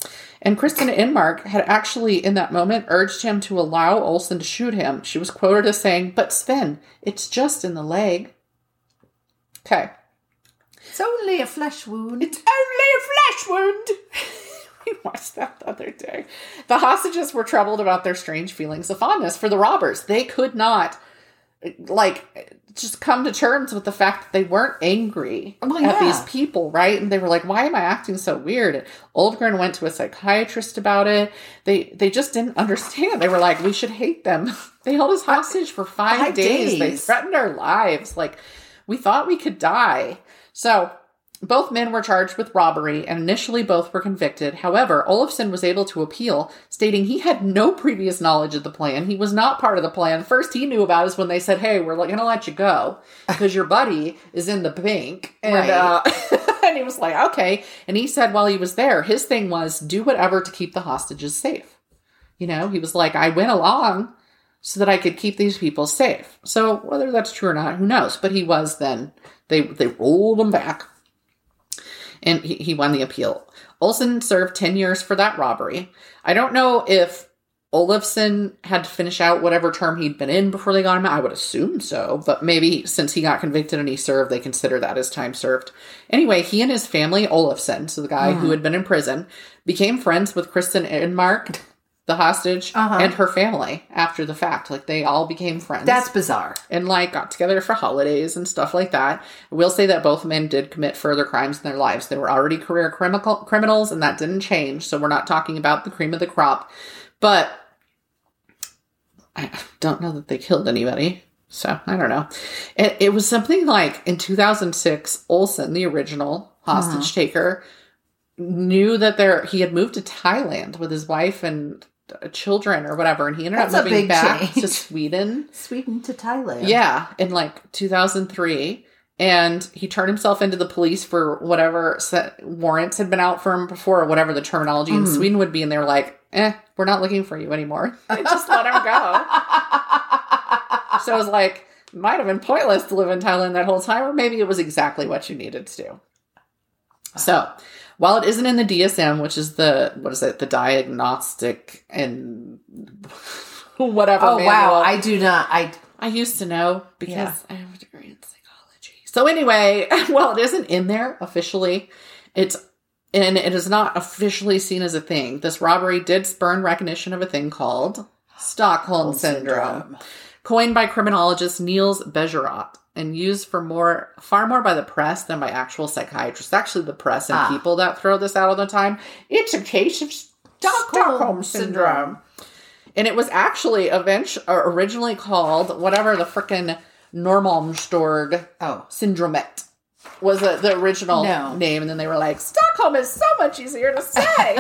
And Kristen Inmark had actually, in that moment, urged him to allow Olsen to shoot him. She was quoted as saying, "But Sven, it's just in the leg." Okay. It's only a flesh wound. It's only a flesh wound. We watched that the other day. The hostages were troubled about their strange feelings of fondness for the robbers. They could not, like, just come to terms with the fact that they weren't angry well, at yeah. these people, right? And they were like, why am I acting so weird? And Oldgren went to a psychiatrist about it. They they just didn't understand. They were like, we should hate them. They held us hostage for five, five days. days. They threatened our lives. Like, we thought we could die. So both men were charged with robbery, and initially both were convicted. However, Olafsson was able to appeal, stating he had no previous knowledge of the plan. He was not part of the plan. First he knew about is when they said, hey, we're going to let you go because your buddy is in the bank. And, right. uh, and he was like, okay. And he said while he was there, his thing was do whatever to keep the hostages safe. You know, he was like, I went along so that I could keep these people safe. So whether that's true or not, who knows? But he was then. They, they rolled him back. And he, he won the appeal. Olsen served ten years for that robbery. I don't know if Olafsson had to finish out whatever term he'd been in before they got him out. I would assume so. But maybe since he got convicted and he served, they consider that as time served. Anyway, he and his family, Olafsson, so the guy mm. who had been in prison, became friends with Kristen Inmark, the hostage, uh-huh. and her family after the fact. Like, they all became friends. That's bizarre. And, like, got together for holidays and stuff like that. I will say that both men did commit further crimes in their lives. They were already career criminal criminals, and that didn't change. So we're not talking about the cream of the crop. But I don't know that they killed anybody. So, I don't know. It, it was something like, in two thousand six, Olsen, the original hostage uh-huh. taker, knew that there he had moved to Thailand with his wife and children or whatever, and he ended That's up moving back change. to Sweden. Sweden to Thailand. Yeah, in like two thousand three. And he turned himself into the police for whatever set warrants had been out for him before, or whatever the terminology mm. in Sweden would be. And they were like, eh, we're not looking for you anymore. Just let him go. So it was like, might have been pointless to live in Thailand that whole time, or maybe it was exactly what you needed to do. So while it isn't in the D S M, which is the, what is it, the diagnostic and whatever. Oh, manual, wow. I do not. I I used to know because yeah. I have a degree in psychology. So anyway, while it isn't in there officially, it's, and it is not officially seen as a thing. This robbery did spurn recognition of a thing called Stockholm Syndrome, syndrome. Coined by criminologist Niels Bejerot. And used for more, far more by the press than by actual psychiatrists. Actually, the press and ah. people that throw this out all the time. It's a case of Stockholm, Stockholm syndrome. syndrome. And it was actually eventually, originally called whatever the frickin' Normalmstorg oh. syndromet was a, the original no. name. And then they were like, Stockholm is so much easier to say.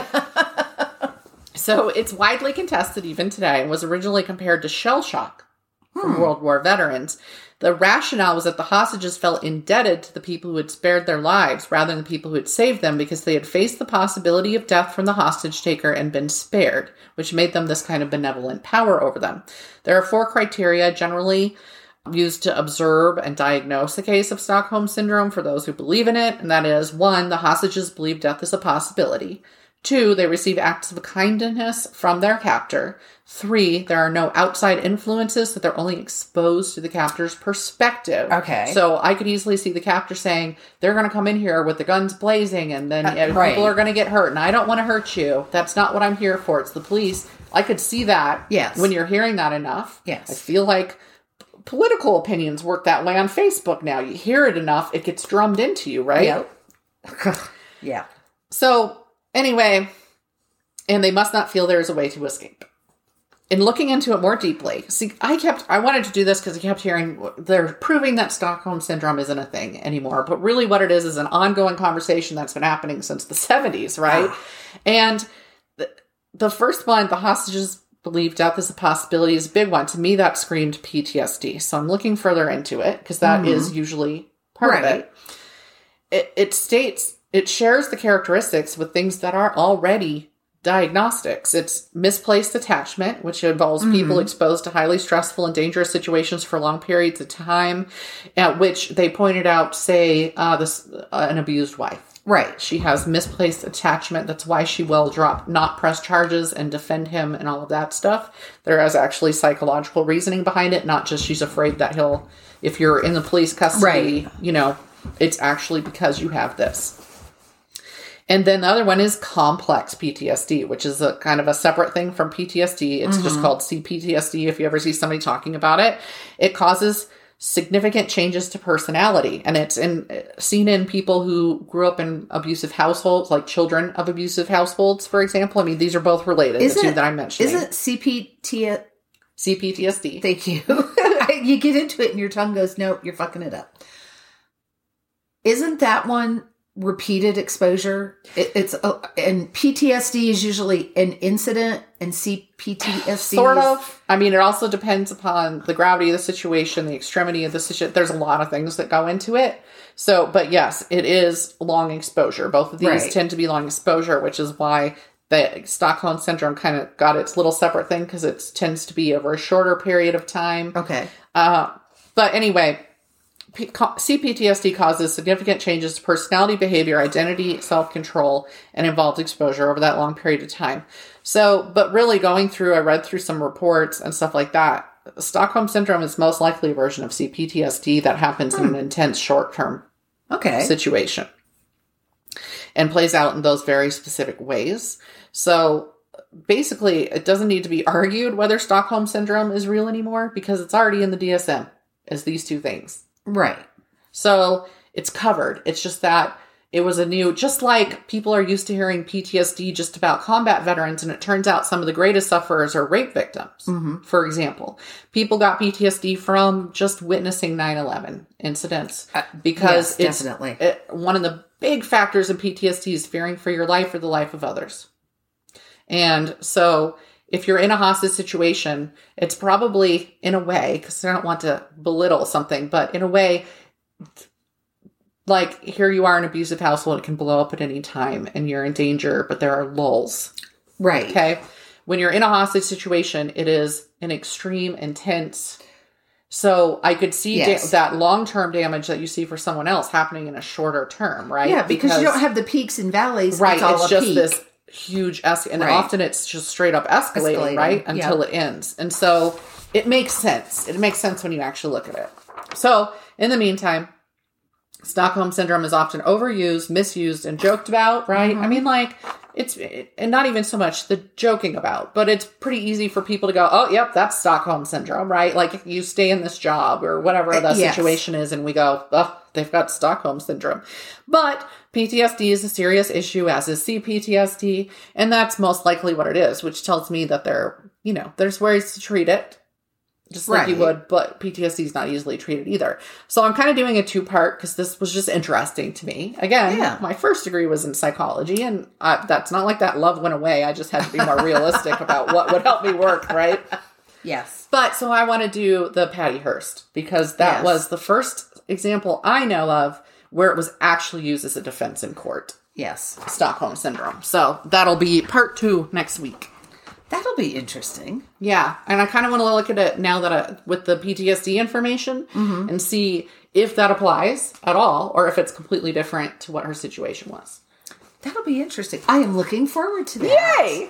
So it's widely contested even today and was originally compared to shell shock from hmm. World War veterans. The rationale was that the hostages felt indebted to the people who had spared their lives rather than the people who had saved them because they had faced the possibility of death from the hostage taker and been spared, which made them this kind of benevolent power over them. There are four criteria generally used to observe and diagnose a case of Stockholm Syndrome for those who believe in it, and that is, one, the hostages believe death is a possibility. Two, they receive acts of kindness from their captor. Three, there are no outside influences, so they're only exposed to the captor's perspective. Okay. So I could easily see the captor saying, they're going to come in here with the guns blazing, and then uh, right. people are going to get hurt, and I don't want to hurt you. That's not what I'm here for. It's the police. I could see that yes. when you're hearing that enough. Yes. I feel like political opinions work that way on Facebook now. You hear it enough, it gets drummed into you, right? Yep. yeah. So... Anyway, and they must not feel there is a way to escape. In looking into it more deeply, see, I kept, I wanted to do this because I kept hearing they're proving that Stockholm Syndrome isn't a thing anymore. But really what it is is an ongoing conversation that's been happening since the seventies, right? Ah. And the, the first one, the hostages believe death is a possibility, is a big one. To me, that screamed P T S D. So I'm looking further into it because that mm-hmm. is usually part right. of it. It, it states... It shares the characteristics with things that are already diagnostics. It's misplaced attachment, which involves mm-hmm. people exposed to highly stressful and dangerous situations for long periods of time, at which they pointed out, say, uh, this uh, an abused wife. Right. She has misplaced attachment. That's why she will drop, not press charges and defend him and all of that stuff. There is actually psychological reasoning behind it, not just she's afraid that he'll, if you're in the police custody, right. you know, it's actually because you have this. And then the other one is complex P T S D, which is a kind of a separate thing from P T S D. It's mm-hmm. just called C P T S D. If you ever see somebody talking about it, it causes significant changes to personality. And it's in, seen in people who grew up in abusive households, like children of abusive households, for example. I mean, these are both related, isn't, the two that I mentioned. Isn't C P T S D? C P T S D. Thank you. You get into it and your tongue goes, nope, you're fucking it up. Isn't that one repeated exposure? It, it's uh, and P T S D is usually an incident, and C P T S D sort of. I mean, it also depends upon the gravity of the situation, the extremity of the situation. There's a lot of things that go into it. So, but yes, it is long exposure. Both of these right. tend to be long exposure, which is why the Stockholm Syndrome kind of got its little separate thing, because it tends to be over a shorter period of time. Okay. Uh, but anyway, C P T S D causes significant changes to personality, behavior, identity, self-control, and involved exposure over that long period of time. So, but really going through, I read through some reports and stuff like that. Stockholm Syndrome is most likely a version of C P T S D that happens hmm. in an intense short-term okay. situation and plays out in those very specific ways. So basically, it doesn't need to be argued whether Stockholm Syndrome is real anymore, because it's already in the D S M as these two things. Right. So it's covered. It's just that it was a new, just like people are used to hearing P T S D just about combat veterans, and it turns out some of the greatest sufferers are rape victims, mm-hmm. for example. People got P T S D from just witnessing nine eleven incidents, uh, because yes, it's definitely. It, one of the big factors in P T S D is fearing for your life or the life of others. And so if you're in a hostage situation, it's probably, in a way, because I don't want to belittle something, but in a way, like, here you are in an abusive household, it can blow up at any time, and you're in danger, but there are lulls. Right. Okay? When you're in a hostage situation, it is an extreme, intense. So I could see yes. da- that long-term damage that you see for someone else happening in a shorter term, right? Yeah, because, because you don't have the peaks and valleys. Right. It's, all it's a just peak. this huge escalate, and right. often it's just straight up escalating, escalating. right? Until yep. it ends. And so it makes sense. It makes sense when you actually look at it. So in the meantime, Stockholm Syndrome is often overused, misused, and joked about, right? Mm-hmm. I mean, like, it's, and not even so much the joking about, but it's pretty easy for people to go, oh, yep, that's Stockholm Syndrome, right? Like, you stay in this job or whatever the uh, yes. situation is, and we go, oh, they've got Stockholm Syndrome. But P T S D is a serious issue, as is C P T S D, and that's most likely what it is, which tells me that there, you know, there's ways to treat it, just like right. you would, but P T S D is not easily treated either. So I'm kind of doing a two-part, because this was just interesting to me. Again, yeah. my first degree was in psychology, and I, that's not like that love went away. I just had to be more realistic about what would help me work, right? Yes. But so I want to do the Patty Hearst, because that yes. was the first example I know of where it was actually used as a defense in court. Yes. Stockholm Syndrome. So that'll be part two next week. That'll be interesting. Yeah. And I kind of want to look at it now that I, with the P T S D information mm-hmm. and see if that applies at all, or if it's completely different to what her situation was. That'll be interesting. I am looking forward to that. Yay!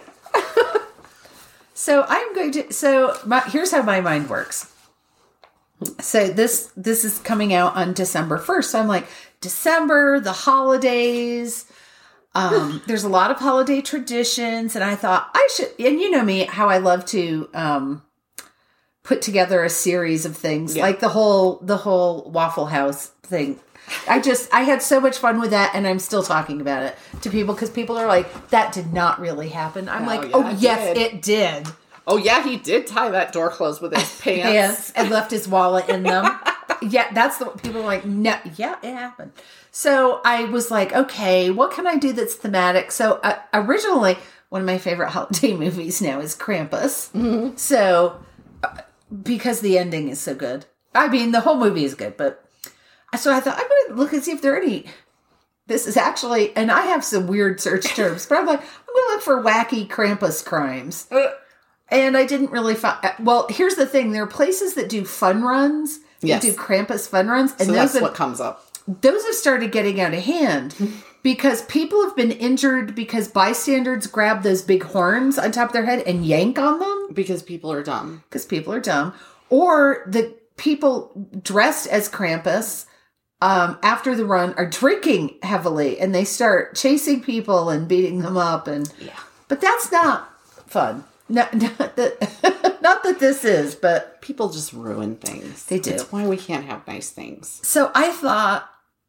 So I'm going to, so my, here's how my mind works. So this, this is coming out on December first. So I'm like, December, the holidays, um, there's a lot of holiday traditions, and I thought I should, and you know me, how I love to, um, put together a series of things, yeah. like the whole, the whole Waffle House thing. I just, I had so much fun with that, and I'm still talking about it to people, because people are like, that did not really happen. I'm oh, like, yeah, oh, it yes, did. it did. Oh, yeah, he did tie that door closed with his pants. Pants, and left his wallet in them. Yeah, that's the, people are like, no, yeah, it happened. So I was like, okay, what can I do that's thematic? So uh, originally, one of my favorite holiday movies now is Krampus. Mm-hmm. So, uh, because the ending is so good. I mean, the whole movie is good, but so I thought, I'm going to look and see if there are any, this is actually, and I have some weird search terms, but I'm like, I'm going to look for wacky Krampus crimes. And I didn't really find, well, here's the thing. There are places that do fun runs, that yes. do Krampus fun runs. And so those that's have, what comes up. Those have started getting out of hand. because people have been injured because bystanders grab those big horns on top of their head and yank on them. Because people are dumb. Because people are dumb. Or the people dressed as Krampus um, after the run are drinking heavily and they start chasing people and beating them up. And yeah. But that's not fun. No, not, that, not that this is, but... People just ruin things. They do. That's why we can't have nice things. So I thought...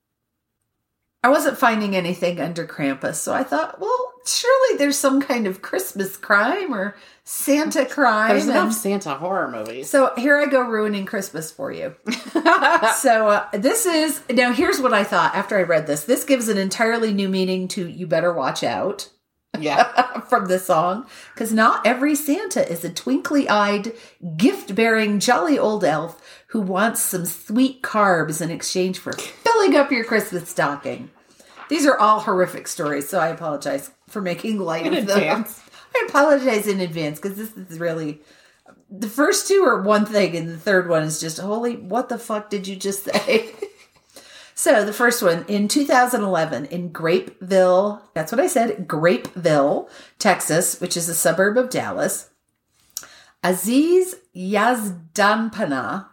I wasn't finding anything under Krampus, so I thought, well, surely there's some kind of Christmas crime or Santa crime. There's enough and... Santa horror movies. So here I go ruining Christmas for you. so uh, this is... Now, here's what I thought after I read this. This gives an entirely new meaning to You Better Watch Out. Yeah. From the song. Because not every Santa is a twinkly-eyed, gift-bearing, jolly old elf who wants some sweet carbs in exchange for filling up your Christmas stocking. These are all horrific stories, so I apologize for making light in of them. advance. I apologize in advance, because this is really... The first two are one thing, and the third one is just, holy, what the fuck did you just say? So the first one, in two thousand eleven, in Grapeville, that's what I said, Grapeville, Texas, which is a suburb of Dallas, Aziz Yazdanpana.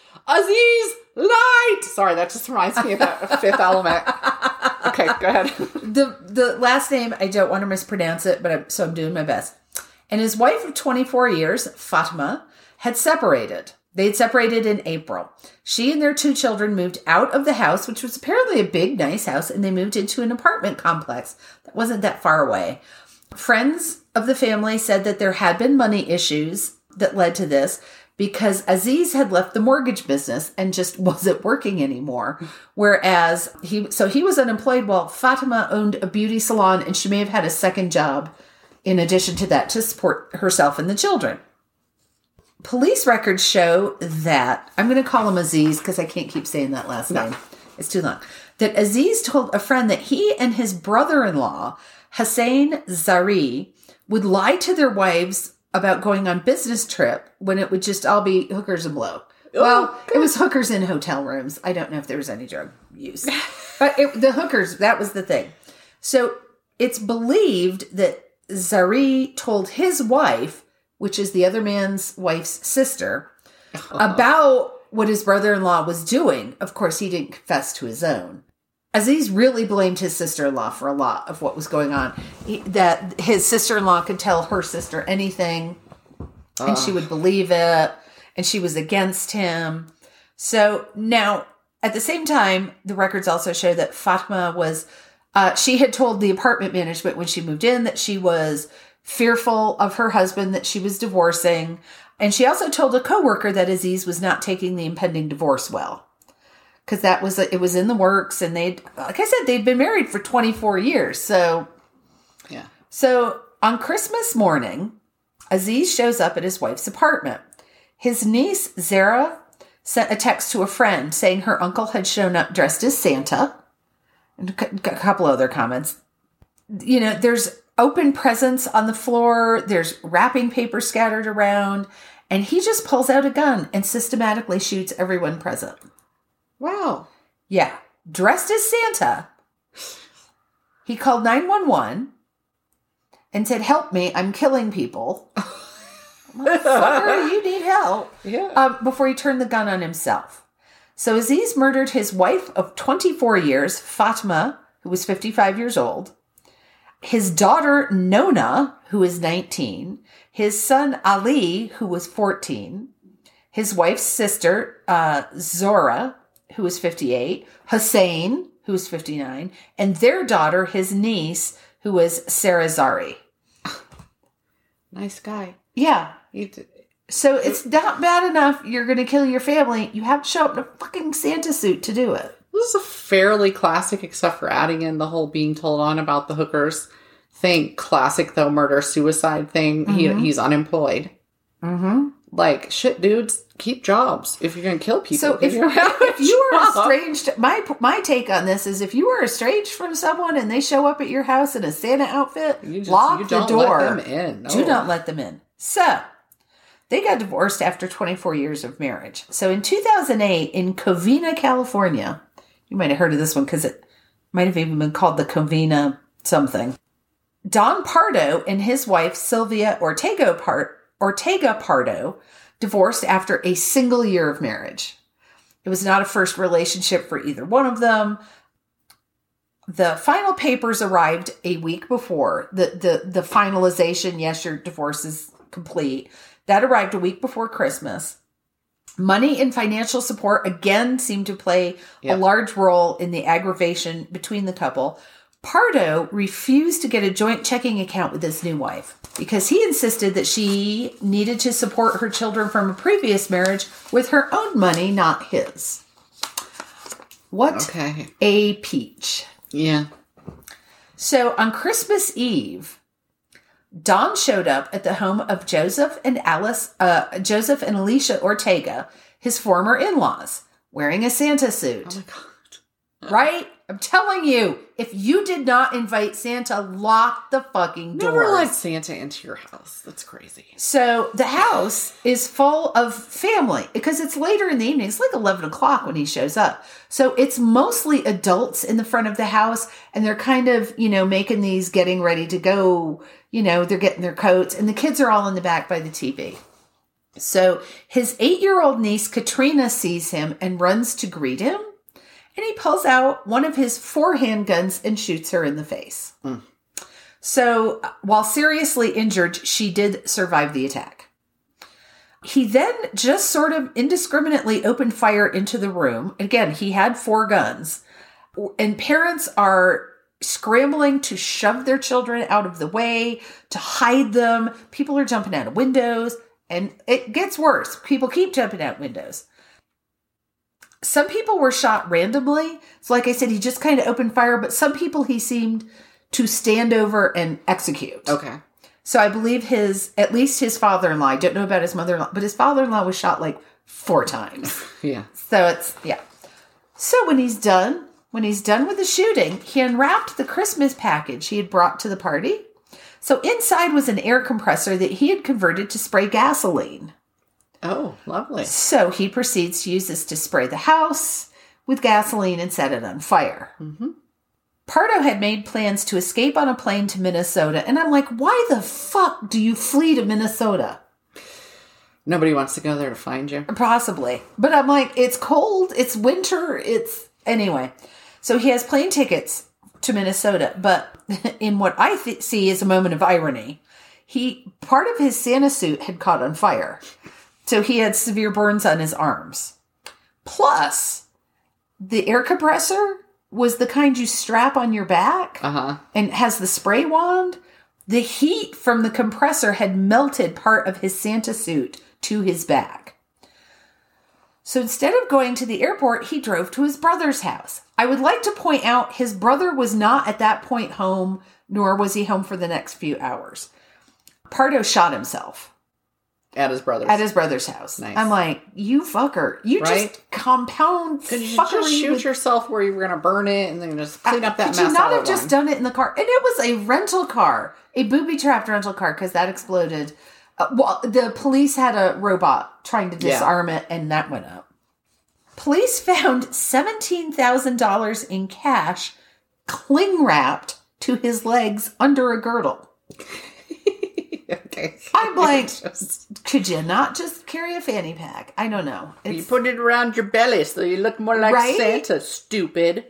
Aziz Light! Sorry, that just reminds me of that Fifth Element. Okay, go ahead. The the last name, I don't want to mispronounce it, but I'm, so I'm doing my best. And his wife of twenty-four years, Fatima, had separated. They'd separated in April. She and their two children moved out of the house, which was apparently a big, nice house, and they moved into an apartment complex that wasn't that far away. Friends of the family said that there had been money issues that led to this because Aziz had left the mortgage business and just wasn't working anymore. Whereas he, so he was unemployed while Fatima owned a beauty salon, and she may have had a second job in addition to that to support herself and the children. Police records show that, I'm going to call him Aziz because I can't keep saying that last name. No. It's too long. That Aziz told a friend that he and his brother-in-law, Hussein Zari, would lie to their wives about going on business trip when it would just all be hookers and blow. Oh, well, good. It was hookers in hotel rooms. I don't know if there was any drug use. But it, the hookers, that was the thing. So it's believed that Zari told his wife, which is the other man's wife's sister, about what his brother-in-law was doing. Of course, he didn't confess to his own. Aziz really blamed his sister-in-law for a lot of what was going on. He, that his sister-in-law could tell her sister anything, and uh. she would believe it, and she was against him. So now, at the same time, the records also show that Fatima was, uh, she had told the apartment management when she moved in that she was fearful of her husband, that she was divorcing. And she also told a coworker that Aziz was not taking the impending divorce well. Because that was, it was in the works, and they'd, like I said, they'd been married for twenty-four years. So, yeah. So on Christmas morning, Aziz shows up at his wife's apartment. His niece, Zara, sent a text to a friend saying her uncle had shown up dressed as Santa. And a couple other comments. You know, there's open presents on the floor. There's wrapping paper scattered around. And he just pulls out a gun and systematically shoots everyone present. Wow. Yeah. Dressed as Santa. He called nine one one and said, "Help me, I'm killing people." Motherfucker, you need help. Yeah. Um, before he turned the gun on himself. So Aziz murdered his wife of twenty-four years, Fatima, who was fifty-five years old, his daughter, Nona, who is nineteen, his son, Ali, who was fourteen, his wife's sister, uh, Zora, who was fifty-eight, Hussein, who was fifty-nine, and their daughter, his niece, who was Sarah Zari. Nice guy. Yeah. He So it's not bad enough you're going to kill your family. You have to show up in a fucking Santa suit to do it. This is a fairly classic, except for adding in the whole being told on about the hookers thing. Classic, though, murder-suicide thing. Mm-hmm. He He's unemployed. Mm-hmm. Like, shit, dudes, keep jobs if you're going to kill people. So if, if you are estranged, my my take on this is if you are estranged from someone and they show up at your house in a Santa outfit, you just, lock you the door. Let them in. No. Do not let them in. So they got divorced after twenty-four years of marriage. So in two thousand eight, in Covina, California, you might have heard of this one because it Might have even been called the Covina something. Don Pardo and his wife, Sylvia Ortega, Part- Ortega Pardo, divorced after a single year of marriage. It was not a first relationship for either one of them. The final papers arrived a week before. The, the, the finalization, yes, your divorce is complete. That arrived a week before Christmas. Money and financial support again seemed to play yep. a large role in the aggravation between the couple. Pardo refused to get a joint checking account with his new wife because he insisted that she needed to support her children from a previous marriage with her own money, not his. What okay. a peach. Yeah. So on Christmas Eve, Don showed up at the home of Joseph and Alice, uh, Joseph and Alicia Ortega, his former in-laws, wearing a Santa suit. Oh my God. Right? I'm telling you, if you did not invite Santa, lock the fucking doors. Never let Santa into your house. That's crazy. So the house is full of family because it's later in the evening. It's like eleven o'clock when he shows up. So it's mostly adults in the front of the house, and they're kind of, you know, making these getting ready to go, you know, they're getting their coats, and the kids are all in the back by the T V. So his eight-year-old niece, Katrina, sees him and runs to greet him. And he pulls out one of his four handguns and shoots her in the face. Mm. So while seriously injured, she did survive the attack. He then just sort of indiscriminately opened fire into the room. Again, he had four guns. And parents are scrambling to shove their children out of the way, to hide them. People are jumping out of windows. And it gets worse. People keep jumping out windows. Some people were shot randomly. So like I said, he just kind of opened fire, but some people he seemed to stand over and execute. Okay. So I believe his, at least his father-in-law, I don't know about his mother-in-law, but his father-in-law was shot like four times. Yeah. So it's, yeah. So when he's done, when he's done with the shooting, he unwrapped the Christmas package he had brought to the party. So inside was an air compressor that he had converted to spray gasoline. Oh, lovely. So he proceeds to use this to spray the house with gasoline and set it on fire. Mm-hmm. Pardo had made plans to escape on a plane to Minnesota. And I'm like, why the fuck do you flee to Minnesota? Nobody wants to go there to find you. Possibly. But I'm like, it's cold. It's winter. It's... Anyway. So he has plane tickets to Minnesota. But in what I th- see is a moment of irony. He... Part of his Santa suit had caught on fire. So he had severe burns on his arms. Plus, the air compressor was the kind you strap on your back uh-huh. and has the spray wand. The heat from the compressor had melted part of his Santa suit to his back. So instead of going to the airport, he drove to his brother's house. I would like to point out his brother was not at that point home, nor was he home for the next few hours. Pardo shot himself. At his brother's. At his brother's house. Nice. I'm like, you fucker. You right? just compound Could you just shoot with... yourself where you were going to burn it and then just clean up that mess? Could you not have one? just done it in the car? And it was a rental car. A booby-trapped rental car because that exploded. Uh, well, the police had a robot trying to disarm yeah. it and that went up. Police found seventeen thousand dollars in cash cling-wrapped to his legs under a girdle. Okay. I'm like, just... could you not just carry a fanny pack? I don't know. It's... You put it around your belly so you look more like right? Santa, stupid.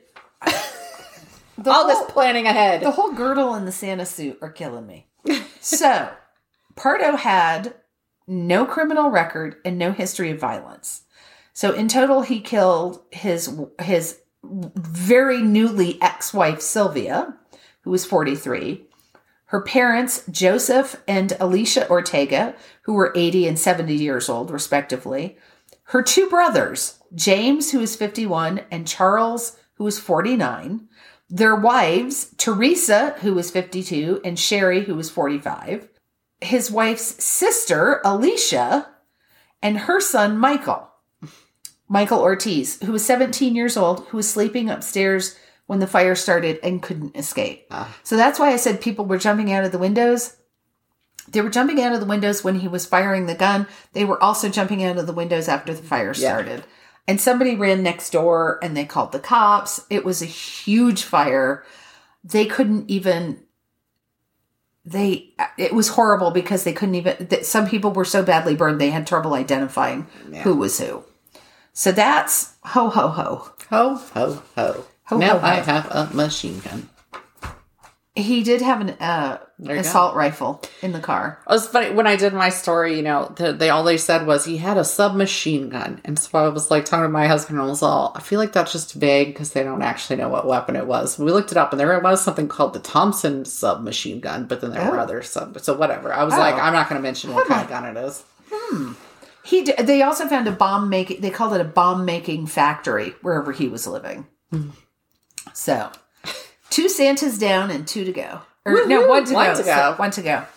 The All whole, this planning ahead. The whole girdle and the Santa suit are killing me. So, Pardo had no criminal record and no history of violence. So, in total, he killed his his very newly ex-wife, Sylvia, who was forty-three. Her parents, Joseph and Alicia Ortega, who were eighty and seventy years old, respectively. Her two brothers, James, who was fifty-one, and Charles, who was forty-nine. Their wives, Teresa, who was fifty-two, and Sherry, who was forty-five. His wife's sister, Alicia, and her son, Michael. Michael Ortiz, who was seventeen years old, who was sleeping upstairs when the fire started and couldn't escape. Ah. So that's why I said people were jumping out of the windows. They were jumping out of the windows when he was firing the gun. They were also jumping out of the windows after the fire started. And somebody ran next door and they called the cops. It was a huge fire. They couldn't even, they, it was horrible because they couldn't even, some people were so badly burned they had trouble identifying yeah. who was who. So that's ho, ho, ho. Ho, ho, ho. ho now ho, ho. I have a machine gun. He did have an uh, assault go. rifle in the car. It was funny. When I did my story, you know, the, they all they said was he had a submachine gun. And so I was like talking to my husband and I was all, I feel like that's just vague because they don't actually know what weapon it was. We looked it up and there was something called the Thompson submachine gun, but then there oh. were other sub. So whatever. I was oh. like, I'm not going to mention what kind of gun it is. Hmm. He. D- they also found a bomb making, they called it a bomb making factory wherever he was living. Hmm. So... Two Santas down and two to go. Or Woo-hoo, no, one to one go. To go. So, one to go.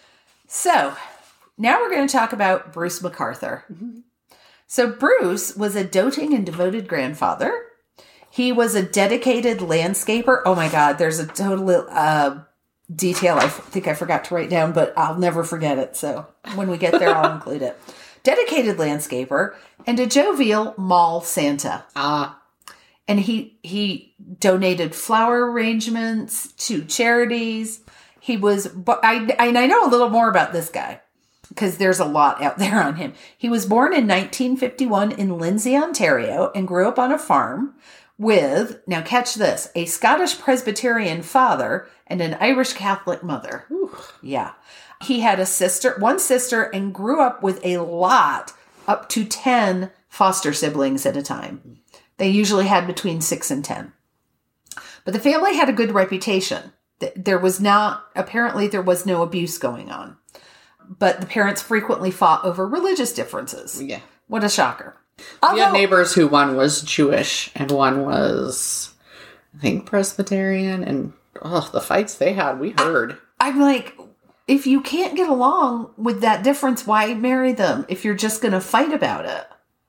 So, now we're going to talk about Bruce MacArthur. Mm-hmm. So, Bruce was a doting and devoted grandfather. He was a dedicated landscaper. Oh my God, there's a total uh, detail I f- think I forgot to write down, but I'll never forget it. So, when we get there, I'll include it. Dedicated landscaper and a jovial mall Santa. Ah. And he he donated flower arrangements to charities. He was, but I and I know a little more about this guy because there's a lot out there on him. He was born in nineteen fifty-one in Lindsay, Ontario, and grew up on a farm with, now catch this, a Scottish Presbyterian father and an Irish Catholic mother. Ooh. Yeah, he had a sister, one sister, and grew up with a lot, up to ten foster siblings at a time. They usually had between six and ten. But the family had a good reputation. There was not, apparently there was no abuse going on. But the parents frequently fought over religious differences. Yeah. What a shocker. We had neighbors who one was Jewish and one was, I think, Presbyterian. And oh, the fights they had, we heard. I'm like, if you can't get along with that difference, why marry them if you're just going to fight about it?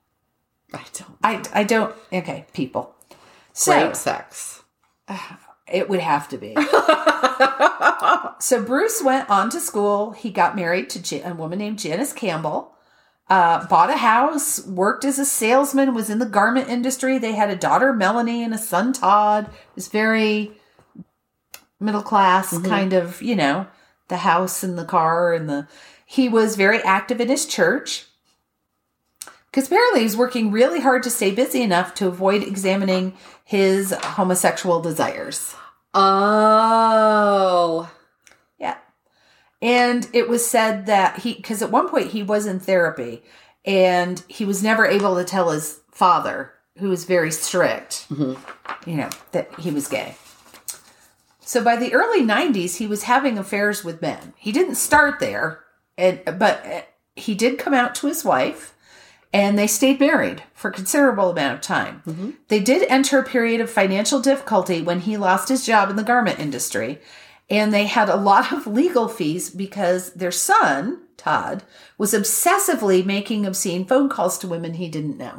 I don't. I, I don't. Okay, people. So, Rape sex. Uh, it would have to be. So Bruce went on to school. He got married to Jan- a woman named Janice Campbell. Uh, bought a house. Worked as a salesman. Was in the garment industry. They had a daughter, Melanie, and a son, Todd. It was very middle class, mm-hmm. kind of. You know, the house and the car and the. He was very active in his church. Because apparently he's working really hard to stay busy enough to avoid examining his homosexual desires. Oh. Yeah. And it was said that he, because at one point he was in therapy and he was never able to tell his father, who was very strict, mm-hmm. you know, that he was gay. So by the early nineties, he was having affairs with men. He didn't start there, and but he did come out to his wife. And they stayed married for a considerable amount of time. Mm-hmm. They did enter a period of financial difficulty when he lost his job in the garment industry. And they had a lot of legal fees because their son, Todd, was obsessively making obscene phone calls to women he didn't know.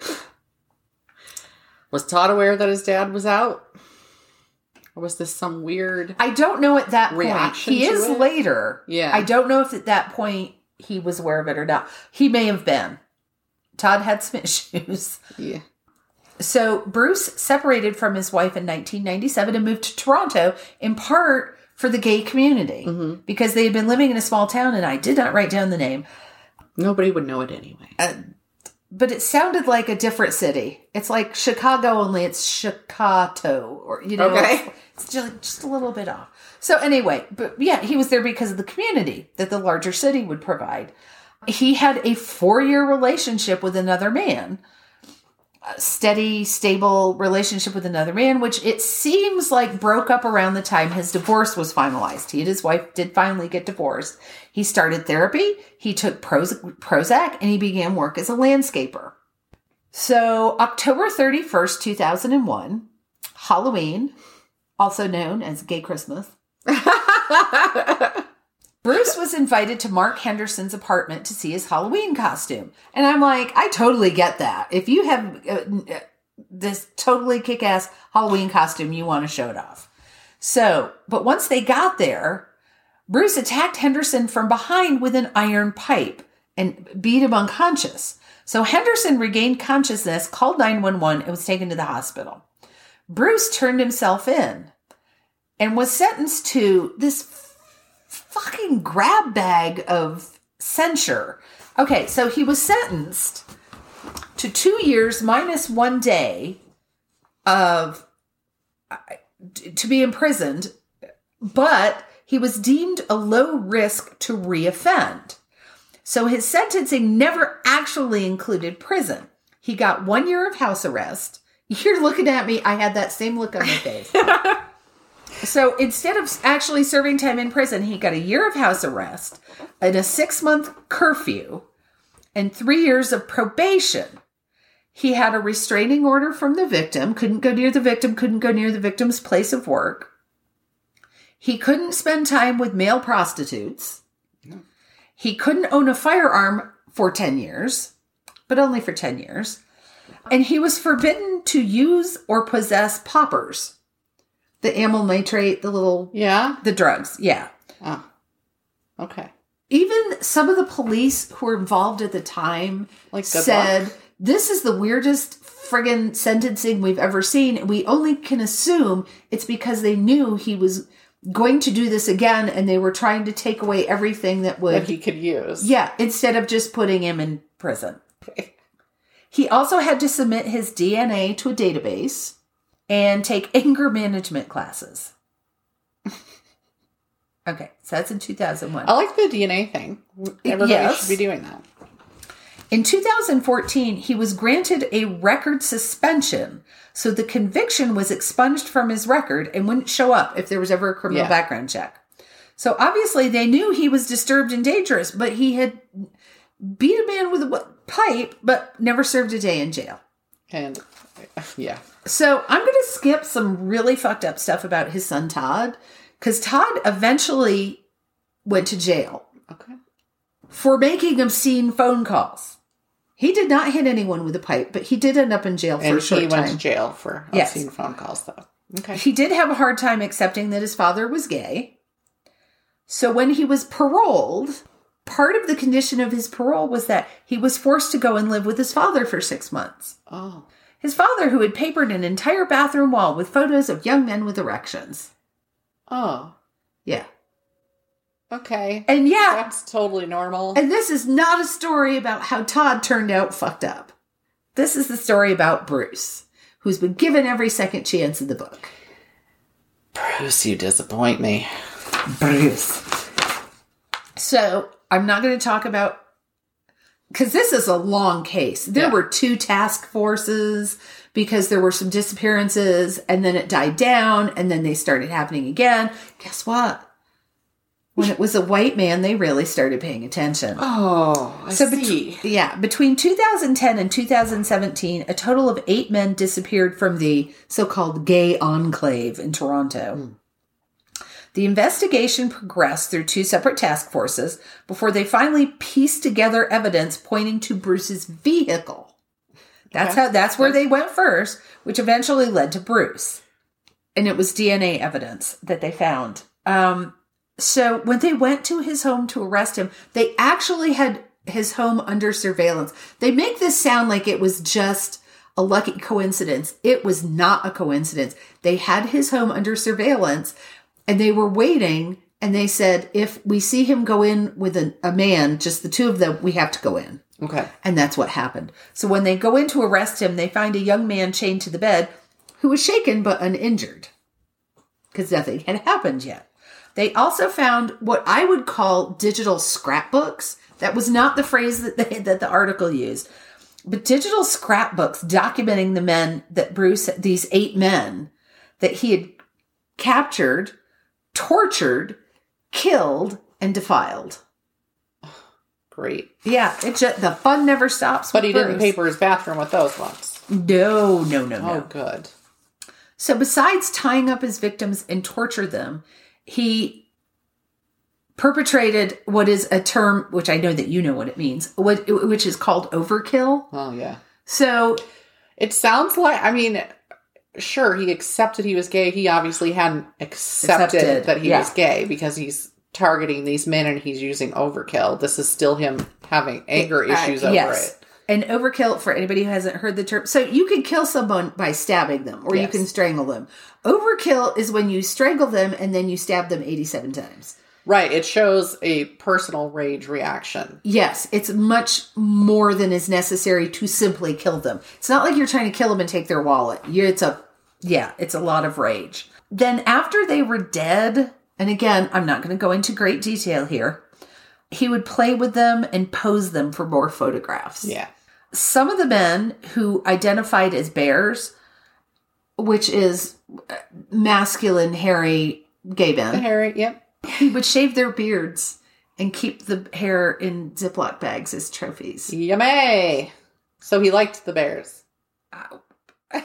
Was Todd aware that his dad was out? Or was this some weird I don't know at that reaction point. He is it? later. Yeah. I don't know if at that point he was aware of it or not. He may have been. Todd had some issues. Yeah. So Bruce separated from his wife in nineteen ninety-seven and moved to Toronto in part for the gay community mm-hmm. because they had been living in a small town and I did not write down the name. Nobody would know it anyway. Uh, but it sounded like a different city. It's like Chicago, only it's Chicago, or you know, okay. it's, it's just, just a little bit off. So anyway, but yeah, he was there because of the community that the larger city would provide. He had a four-year relationship with another man. A steady, stable relationship with another man, which it seems like broke up around the time his divorce was finalized. He and his wife did finally get divorced. He started therapy, he took Prozac, and he began work as a landscaper. So, October thirty-first, two thousand one, Halloween, also known as Gay Christmas, Bruce was invited to Mark Henderson's apartment to see his Halloween costume. And I'm like, I totally get that. If you have uh, this totally kick-ass Halloween costume, you want to show it off. So, but once they got there, Bruce attacked Henderson from behind with an iron pipe and beat him unconscious. So Henderson regained consciousness, called nine one one, and was taken to the hospital. Bruce turned himself in and was sentenced to this f- fucking grab bag of censure. Okay, so he was sentenced to two years minus one day of to be imprisoned, but he was deemed a low risk to reoffend. So his sentencing never actually included prison. He got one year of house arrest. You're looking at me. I had that same look on my face. So instead of actually serving time in prison, he got a year of house arrest and a six-month curfew and three years of probation. He had a restraining order from the victim, couldn't go near the victim, couldn't go near the victim's place of work. He couldn't spend time with male prostitutes. No. He couldn't own a firearm for ten years, but only for ten years. And he was forbidden to use or possess poppers. The amyl nitrate, the little... Yeah? The drugs, yeah. Oh, okay. Even some of the police who were involved at the time like said, luck. This is the weirdest friggin' sentencing we've ever seen. We only can assume it's because they knew he was going to do this again and they were trying to take away everything that would... That he could use. Yeah, instead of just putting him in prison. Okay. He also had to submit his D N A to a database and take anger management classes. Okay, so that's in two thousand one. I like the D N A thing. Everybody Yes. should be doing that. In two thousand fourteen, he was granted a record suspension, so the conviction was expunged from his record and wouldn't show up if there was ever a criminal Yeah. background check. So obviously they knew he was disturbed and dangerous, but he had beat a man with a pipe, but never served a day in jail. And, yeah. So I'm going to skip some really fucked up stuff about his son, Todd, because Todd eventually went to jail. Okay. For making obscene phone calls. He did not hit anyone with a pipe, but he did end up in jail for and a short he time. went to jail for Yes. obscene phone calls, though. Okay. He did have a hard time accepting that his father was gay. So when he was paroled, part of the condition of his parole was that he was forced to go and live with his father for six months. Oh. His father, who had papered an entire bathroom wall with photos of young men with erections. Oh. Yeah. Okay. And yeah. That's totally normal. And this is not a story about how Todd turned out fucked up. This is the story about Bruce, who's been given every second chance in the book. Bruce, you disappoint me. Bruce. So, I'm not going to talk about... Because this is a long case. There Yeah. were two task forces because there were some disappearances, and then it died down, and then they started happening again. Guess what? When it was a white man, they really started paying attention. Oh, I so see. Bet- yeah, between two thousand ten and two thousand seventeen, a total of eight men disappeared from the so-called gay enclave in Toronto. Mm. The investigation progressed through two separate task forces before they finally pieced together evidence pointing to Bruce's vehicle. That's Okay. how. That's where they went first, which eventually led to Bruce. And it was D N A evidence that they found. Um, so when they went to his home to arrest him, they actually had his home under surveillance. They make this sound like it was just a lucky coincidence. It was not a coincidence. They had his home under surveillance. And they were waiting, and they said, if we see him go in with a, a man, just the two of them, we have to go in. Okay. And that's what happened. So when they go in to arrest him, they find a young man chained to the bed who was shaken but uninjured because nothing had happened yet. They also found what I would call digital scrapbooks. That was not the phrase that they, that the article used, but digital scrapbooks documenting the men that Bruce, these eight men that he had captured, tortured, killed, and defiled. Great. Yeah, it just, the fun never stops. But with he didn't Bruce. paper his bathroom with those ones. No, no, no, no. Oh, good. So besides tying up his victims and torture them, he perpetrated what is a term, which I know that you know what it means, what, which is called overkill. Oh, yeah. So it sounds like, I mean, sure, he accepted he was gay. He obviously hadn't accepted, Accepted, that he yeah. was gay because he's targeting these men and he's using overkill. This is still him having anger Uh, issues over yes. it. And overkill, for anybody who hasn't heard the term, so you can kill someone by stabbing them, or yes. you can strangle them. Overkill is when you strangle them and then you stab them eighty-seven times. Right. It shows a personal rage reaction. Yes. It's much more than is necessary to simply kill them. It's not like you're trying to kill them and take their wallet. You, it's a, yeah, it's a lot of rage. Then after they were dead, and again, I'm not going to go into great detail here, he would play with them and pose them for more photographs. Yeah. Some of the men who identified as bears, which is masculine, hairy, gay men. Hairy, yep. He would shave their beards and keep the hair in Ziploc bags as trophies. Yummy! So he liked the bears. Oh. like,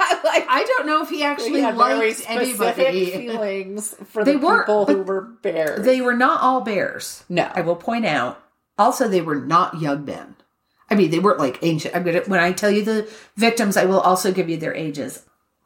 I don't know if he actually he had liked very specific anybody. feelings for they the were, people who were bears. They were not all bears. No. I will point out. Also, they were not young men. I mean, they weren't like ancient. I'm gonna when I tell you the victims, I will also give you their ages.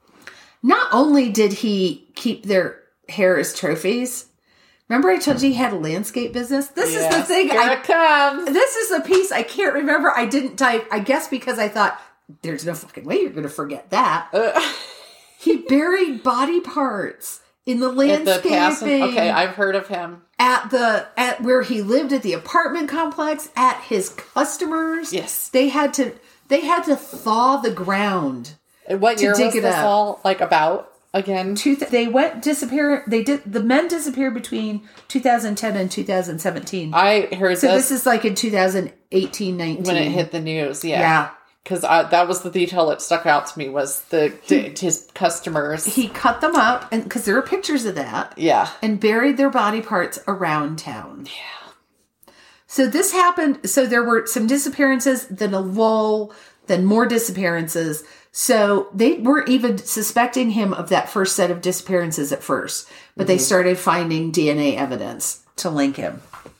Not only did he keep their hair as trophies. Remember I told you he had a landscape business? This yes, is the thing. Here I, it comes. This is the piece I can't remember. I didn't type. I guess because I thought, there's no fucking way you're going to forget that. Uh, he buried body parts in the landscaping. The pass- okay, I've heard of him. At the at where he lived at the apartment complex, at his customers. Yes. They had to they had to thaw the ground. And what year was this up. all like about? Again, Two th- they went disappear. They did. The men disappeared between two thousand ten and two thousand seventeen. I heard so. This, this is like in two thousand eighteen, nineteen when it hit the news. Yeah, yeah. Because that was the detail that stuck out to me was the he, his customers. He cut them up, and because there are pictures of that. Yeah, and buried their body parts around town. Yeah. So this happened. So there were some disappearances, then a lull, then more disappearances. So they weren't even suspecting him of that first set of disappearances at first, but mm-hmm. they started finding D N A evidence to link him.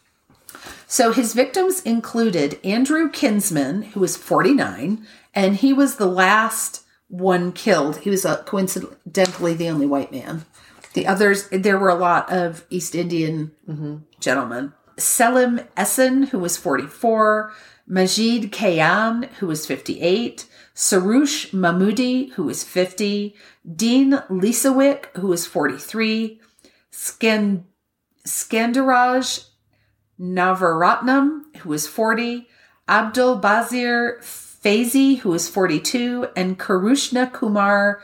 So his victims included Andrew Kinsman, who was forty-nine, and he was the last one killed. He was uh, coincidentally the only white man. The others, there were a lot of East Indian mm-hmm. gentlemen. Selim Essen, who was forty-four, Majid Kayan, who was fifty-eight, Sarush Mahmoudi, who was fifty, Dean Lisawick, who was forty-three, Skand- Skandaraj Navaratnam, who was forty, Abdul Bazir Faizi, who was forty-two, and Karushna Kumar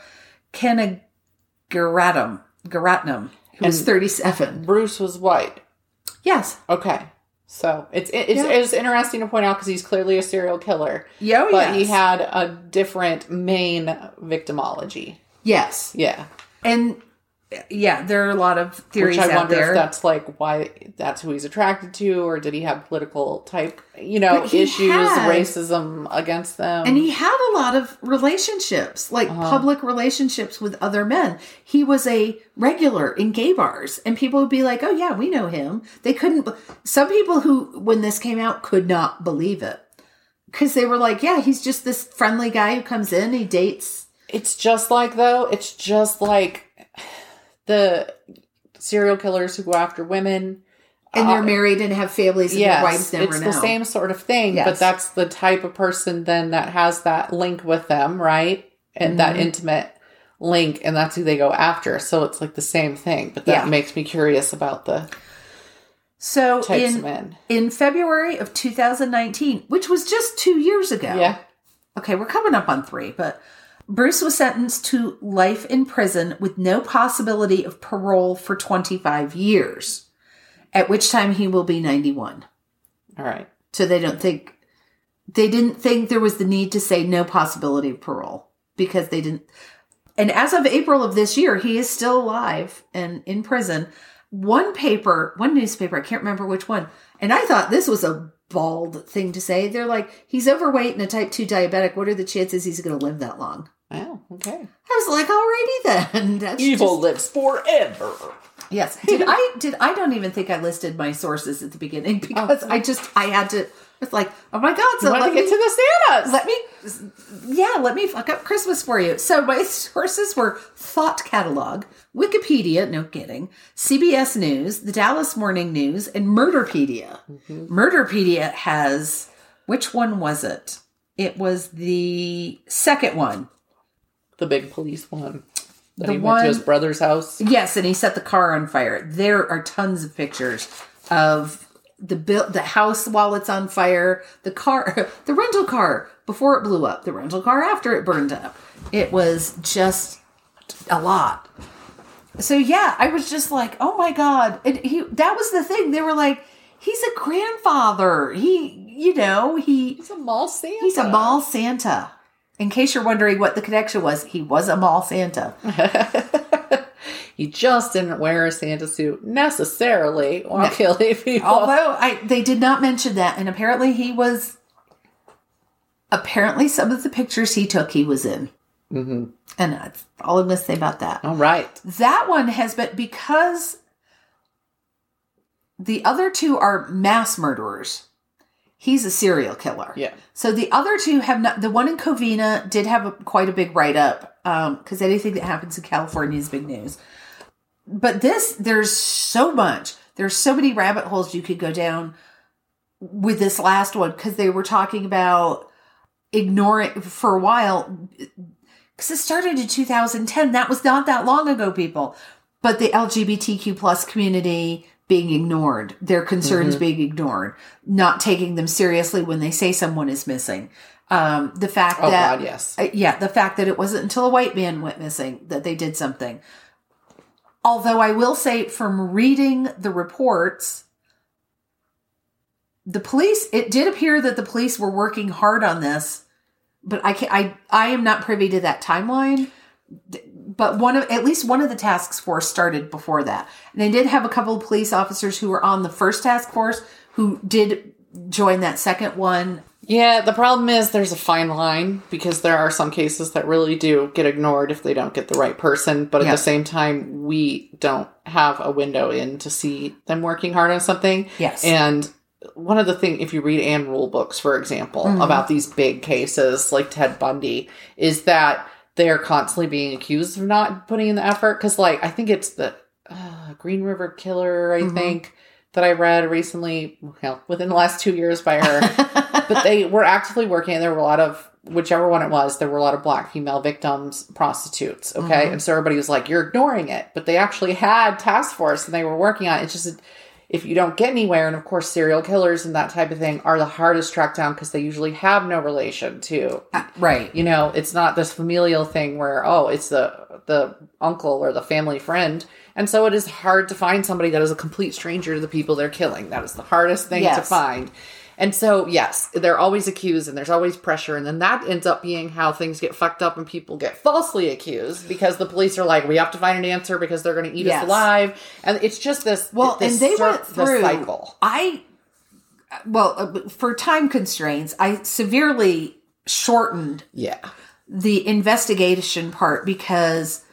Kanagaratnam, Garatnam, who was thirty-seven. Bruce was white. Yes. Okay. So it's it's, yeah. it's interesting to point out because he's clearly a serial killer. Yeah, oh, but yes. he had a different main victimology. Yes. Yeah. And yeah, there are a lot of theories Which I out wonder there. if that's like why that's who he's attracted to, or did he have political type, you know, issues, had, racism against them? And he had a lot of relationships, like uh-huh. public relationships with other men. He was a regular in gay bars, and people would be like, "Oh yeah, we know him." They couldn't. Some people who, when this came out, could not believe it because they were like, "Yeah, he's just this friendly guy who comes in, he dates." It's just like though. It's just like. The serial killers who go after women. And they're uh, married and have families and yes, their wives never it's know. It's the same sort of thing, yes. But that's the type of person then that has that link with them, right? And mm-hmm. that intimate link, and that's who they go after. So it's like the same thing. But that yeah. makes me curious about the so types in, of men. In February of two thousand nineteen, which was just two years ago. Yeah. Okay, we're coming up on three, but... Bruce was sentenced to life in prison with no possibility of parole for twenty-five years, at which time he will be ninety-one. All right. So they don't think, they didn't think there was the need to say no possibility of parole because they didn't. And as of April of this year, he is still alive and in prison. One paper, one newspaper, I can't remember which one. And I thought this was a bald thing to say. They're like, he's overweight and a type two diabetic. What are the chances he's going to live that long? Oh, okay. I was like, alrighty then. That's Evil just... lives forever. Yes. Did I, did, I don't even think I listed my sources at the beginning because oh. I just, I had to, it's like, oh my God. So you want let to get me, to the Santas. Let me, yeah, let me fuck up Christmas for you. So my sources were Thought Catalog, Wikipedia, no kidding, C B S News, the Dallas Morning News, and Murderpedia. Mm-hmm. Murderpedia has, which one was it? It was the second one. The big police one. That The he one, went to his brother's house. Yes, and he set the car on fire. There are tons of pictures of the bill, the house while it's on fire, the car, the rental car before it blew up, the rental car after it burned up. It was just a lot. So yeah, I was just like, oh my God. And he, that was the thing. They were like, he's a grandfather. He, you know, he... He's a mall Santa. He's a mall Santa. In case you're wondering what the connection was, he was a mall Santa. He just didn't wear a Santa suit necessarily while no. killing people. Although I, they did not mention that. And apparently he was... Apparently some of the pictures he took, he was in. Mm-hmm. And that's all I'm going to say about that. All right. That one has been... Because the other two are mass murderers... He's a serial killer. Yeah. So the other two have not, the one in Covina did have a, quite a big write-up, um, because anything that happens in California is big news. But this, there's so much. There's so many rabbit holes you could go down with this last one, because they were talking about ignoring, for a while, because it started in two thousand ten. That was not that long ago, people. But the L G B T Q plus community... being ignored, their concerns mm-hmm. being ignored, not taking them seriously when they say someone is missing. Um, the fact oh, that, God, yes. uh, yeah, the fact that it wasn't until a white man went missing that they did something. Although I will say from reading the reports, the police, it did appear that the police were working hard on this, but I can't, I, I am not privy to that timeline. But one of, at least one of the task force started before that. And they did have a couple of police officers who were on the first task force who did join that second one. Yeah, the problem is there's a fine line, because there are some cases that really do get ignored if they don't get the right person. But at yeah. the same time, we don't have a window in to see them working hard on something. Yes. And one of the things, if you read Anne Rule books, for example, mm-hmm. about these big cases like Ted Bundy, is that they're constantly being accused of not putting in the effort. Because, like, I think it's the uh, Green River Killer, I mm-hmm. think, that I read recently, well, within the last two years by her. But they were actively working, and there were a lot of, whichever one it was, there were a lot of black female victims, prostitutes, okay? Mm-hmm. And so everybody was like, you're ignoring it. But they actually had task force, and they were working on it. It's just... if you don't get anywhere, and of course serial killers and that type of thing are the hardest to track down because they usually have no relation to, uh, right. You know, it's not this familial thing where, oh, it's the the uncle or the family friend. And so it is hard to find somebody that is a complete stranger to the people they're killing. That is the hardest thing yes. to find. And so, yes, they're always accused, and there's always pressure. And then that ends up being how things get fucked up and people get falsely accused, because the police are like, we have to find an answer because they're going to eat yes. us alive. And it's just this, well, this, and they cir- went through, this cycle. I, well, uh, for time constraints, I severely shortened yeah. the investigation part, because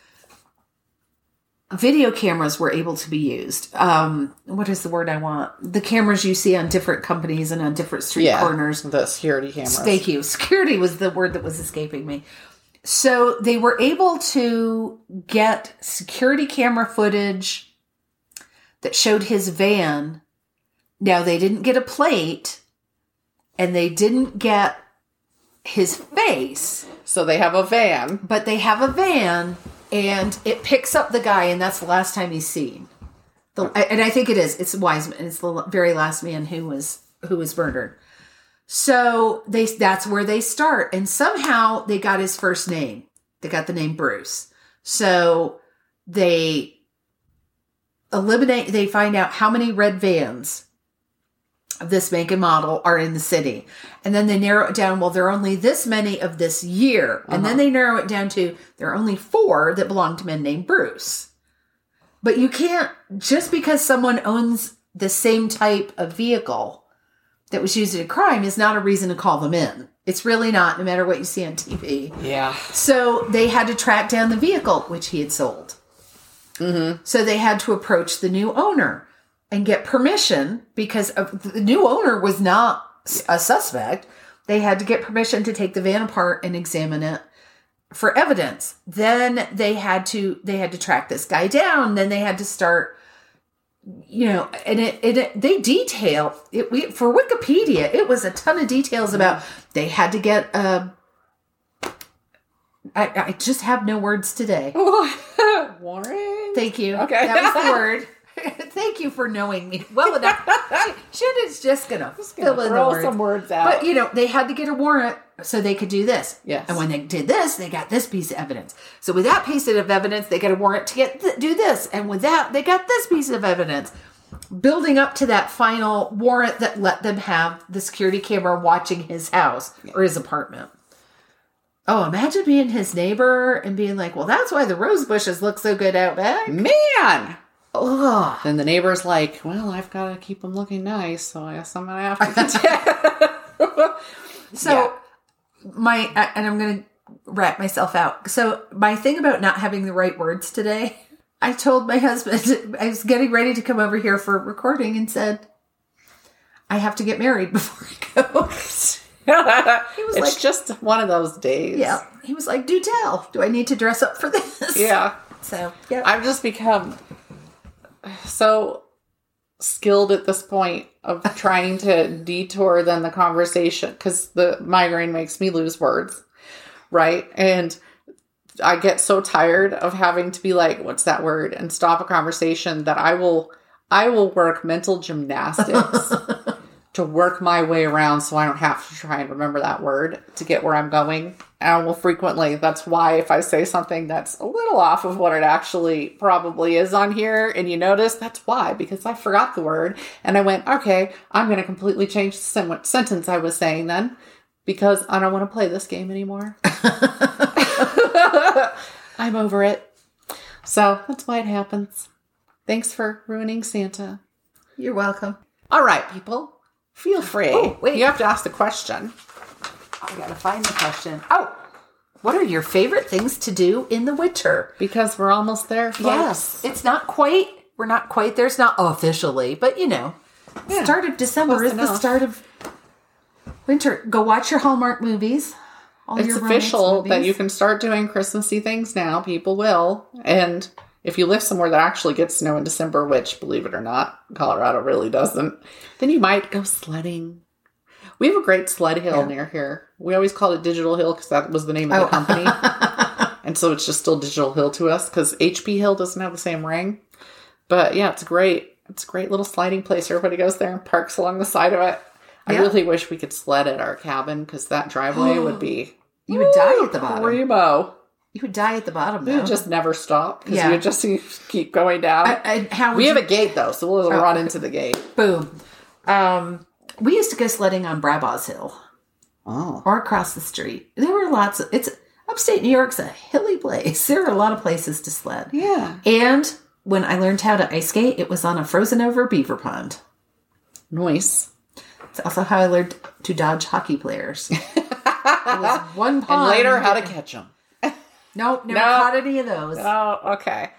video cameras were able to be used. Um, what is the word I want? The cameras you see on different companies and on different street yeah, corners. The security cameras. Thank you. Security was the word that was escaping me. So they were able to get security camera footage that showed his van. Now, they didn't get a plate, and they didn't get his face. So they have a van. But they have a van. And it picks up the guy, and that's the last time he's seen. The, and I think it is. It's Wiseman. It's the very last man who was who was murdered. So they that's where they start. And somehow they got his first name. They got the name Bruce. So they eliminate, they find out how many red vans of this make and model are in the city. And then they narrow it down, well, there are only this many of this year. And uh-huh. then they narrow it down to, there are only four that belong to men named Bruce. But you can't, just because someone owns the same type of vehicle that was used in a crime is not a reason to call them in. It's really not, no matter what you see on T V. Yeah. So they had to track down the vehicle, which he had sold. Mm-hmm. So they had to approach the new owner and get permission, because of, the new owner was not a suspect. They had to get permission to take the van apart and examine it for evidence. Then they had to they had to track this guy down. Then they had to start you know, and it, it, it they detail it we, for Wikipedia. It was a ton of details about they had to get a. I, I just have no words today. Warren? Thank you. Okay. That was the word. Thank you for knowing me well enough. Shannon's just going to fill in the throw words. some words out. But, you know, they had to get a warrant so they could do this. Yes. And when they did this, they got this piece of evidence. So with that piece of evidence, they got a warrant to get th- do this. And with that, they got this piece of evidence. Building up to that final warrant that let them have the security camera watching his house yeah. or his apartment. Oh, imagine being his neighbor and being like, well, that's why the rose bushes look so good out back. Man! Ugh. Then the neighbor's like, well, I've got to keep them looking nice, so I guess I'm going to have to. So, yeah. my, and I'm going to wrap myself out. So, my thing about not having the right words today, I told my husband, I was getting ready to come over here for recording and said, I have to get married before I go. He was it's like, just one of those days. Yeah. He was like, do tell. Do I need to dress up for this? Yeah. So, yeah. I've just become so skilled at this point of trying to detour then the conversation because the migraine makes me lose words. Right. And I get so tired of having to be like, what's that word? And stop a conversation that I will, I will work mental gymnastics to work my way around so I don't have to try and remember that word to get where I'm going. And I will frequently, that's why if I say something that's a little off of what it actually probably is on here, and you notice, that's why, because I forgot the word. And I went, okay, I'm going to completely change the sen- sentence I was saying then, because I don't want to play this game anymore. I'm over it. So that's why it happens. Thanks for ruining Santa. You're welcome. All right, people. Feel free. Oh, wait. You have to ask the question. I gotta find the question. Oh, what are your favorite things to do in the winter? Because we're almost there, folks. Yes. It's not quite, we're not quite there. It's not officially, but you know, yeah. Start of December is the start of winter. Go watch your Hallmark movies. All it's your official that you can start doing Christmassy things now. People will. And if you live somewhere that actually gets snow in December, which, believe it or not, Colorado really doesn't, then you might go sledding. We have a great sled hill yeah. near here. We always called it Digital Hill because that was the name of oh. the company. And so it's just still Digital Hill to us because H P Hill doesn't have the same ring. But yeah, it's great. It's a great little sliding place. Everybody goes there and parks along the side of it. I yeah. really wish we could sled at our cabin because that driveway would be... You would die at the bottom. Primo. You would die at the bottom, though. We would just never stop because yeah. we would just keep going down. I, I, how we you... have a gate, though, so we'll oh. run into the gate. Boom. Um, we used to go sledding on Brabaw's Hill. Oh. Or across the street. There were lots of... It's upstate New York's a hilly place. There are a lot of places to sled. Yeah. And when I learned how to ice skate, it was on a frozen-over beaver pond. Nice. It's also how I learned to dodge hockey players. It was one pond. And later, how to catch them. Nope, never nope. caught any of those. Oh, okay.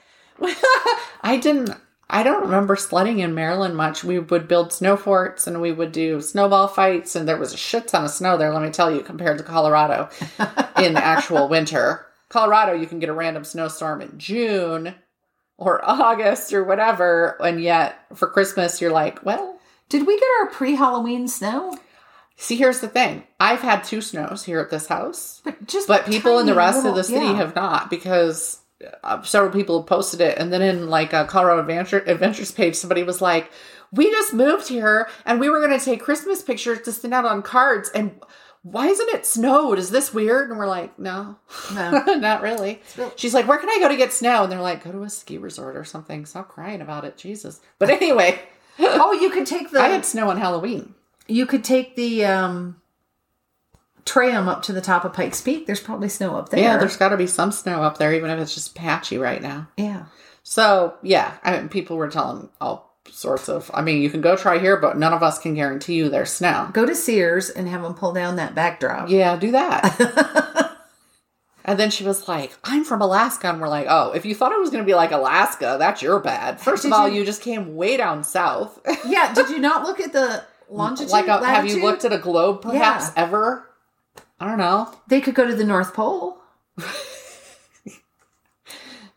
I didn't, I don't remember sledding in Maryland much. We would build snow forts and we would do snowball fights, and there was a shit ton of snow there, let me tell you, compared to Colorado in the actual winter. Colorado, you can get a random snowstorm in June or August or whatever, and yet for Christmas, you're like, well. Did we get our pre-Halloween snow? See, here's the thing. I've had two snows here at this house. But just But people in the rest little, of the city yeah. have not, because uh, several people have posted it. And then in like a Colorado Adventure, Adventures page, somebody was like, we just moved here and we were going to take Christmas pictures to send out on cards. And why isn't it snowed? Is this weird? And we're like, no, no. not really. really. She's like, where can I go to get snow? And they're like, go to a ski resort or something. Stop crying about it. Jesus. But anyway. Oh, you could take the... I had snow on Halloween. You could take the um, tram up to the top of Pikes Peak. There's probably snow up there. Yeah, there's got to be some snow up there, even if it's just patchy right now. Yeah. So, yeah, I mean, people were telling all sorts of... I mean, you can go try here, but none of us can guarantee you there's snow. Go to Sears and have them pull down that backdrop. Yeah, do that. And then she was like, I'm from Alaska. And we're like, oh, if you thought it was going to be like Alaska, that's your bad. First did of all, you... you just came way down south. Yeah, did you not look at the... Longitude, like, a, latitude? Have you looked at a globe, perhaps, yeah. ever? I don't know. They could go to the North Pole.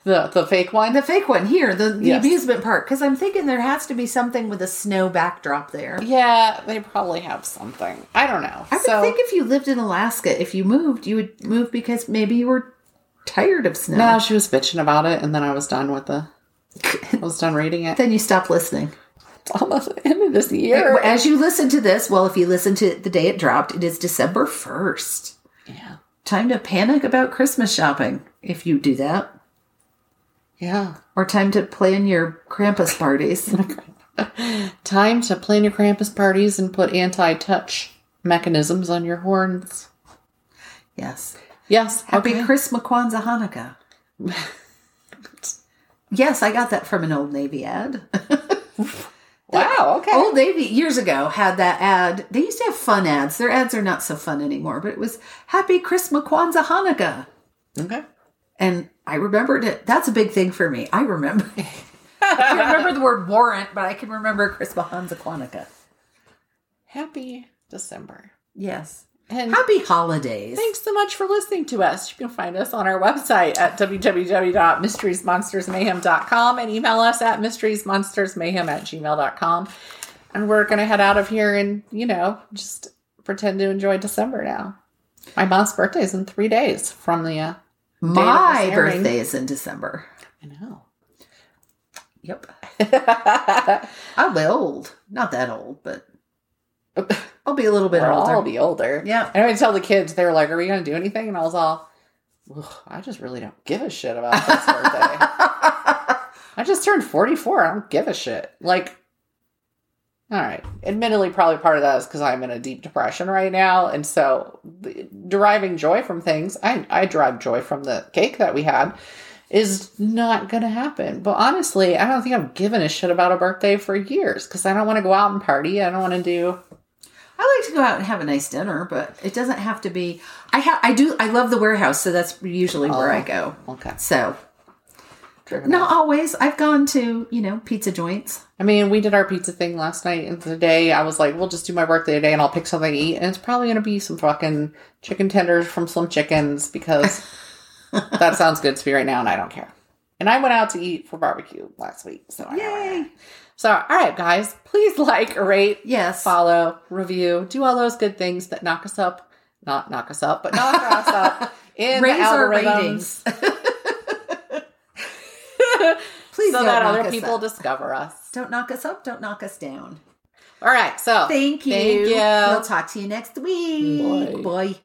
The the fake one? The fake one here, the, the Yes. amusement park. Because I'm thinking there has to be something with a snow backdrop there. Yeah, they probably have something. I don't know. I would so, think if you lived in Alaska, if you moved, you would move because maybe you were tired of snow. no, she was bitching about it, and then I was done with the. I was done reading it. Then you stopped listening. It's almost the end of this year. As you listen to this, well, if you listen to the day it dropped, it is December first. Yeah. Time to panic about Christmas shopping, if you do that. Yeah. Or time to plan your Krampus parties. Time to plan your Krampus parties and put anti-touch mechanisms on your horns. Yes. Yes. Happy okay. Christmas, Kwanzaa, Hanukkah. Yes, I got that from an Old Navy ad. Wow, okay. Old Navy years ago had that ad. They used to have fun ads. Their ads are not so fun anymore, but it was Happy Christmas, Kwanzaa, Hanukkah. Okay. And I remembered it. That's a big thing for me. I remember. I can't remember the word warrant, but I can remember Christmas, Kwanzaa, Hanukkah. Happy December. Yes. And Happy holidays. thanks so much for listening to us. You can find us on our website at w w w dot mysteries monsters mayhem dot com and email us at mysteries monsters mayhem at gmail dot com. And we're going to head out of here and, you know, just pretend to enjoy December now. My mom's birthday is in three days from the uh, My date of this airing. birthday is in December. I know. Yep. I'll be old. Not that old, but I'll be a little bit We'll older. all be older. Yeah. And I would tell the kids, they were like, are we going to do anything? And I was all, ugh, I just really don't give a shit about this birthday. I just turned forty-four. I don't give a shit. Like, all right. Admittedly, probably part of that is because I'm in a deep depression right now. And so the- deriving joy from things, I, I derive joy from the cake that we had, is not going to happen. But honestly, I don't think I've given a shit about a birthday for years because I don't want to go out and party. I don't want to do... I like to go out and have a nice dinner, but it doesn't have to be. I ha- I do. I love the warehouse, so that's usually where Oh, I go. okay. So, Driven not out. always. I've gone to you know pizza joints. I mean, we did our pizza thing last night, and today I was like, we'll just do my birthday today, and I'll pick something to eat, and it's probably going to be some fucking chicken tenders from Slim Chickens, because that sounds good to me right now, and I don't care. And I went out to eat for barbecue last week, so I Yay! So, all right, guys, please like, rate, Yes. follow, review, do all those good things that knock us up, not knock us up, but knock us up in Raise the our algorithms. Please so don't that knock other us people up. discover us. Don't knock us up. Don't knock us down. All right, so Thank you. Thank you. We'll talk to you next week. Bye. Bye.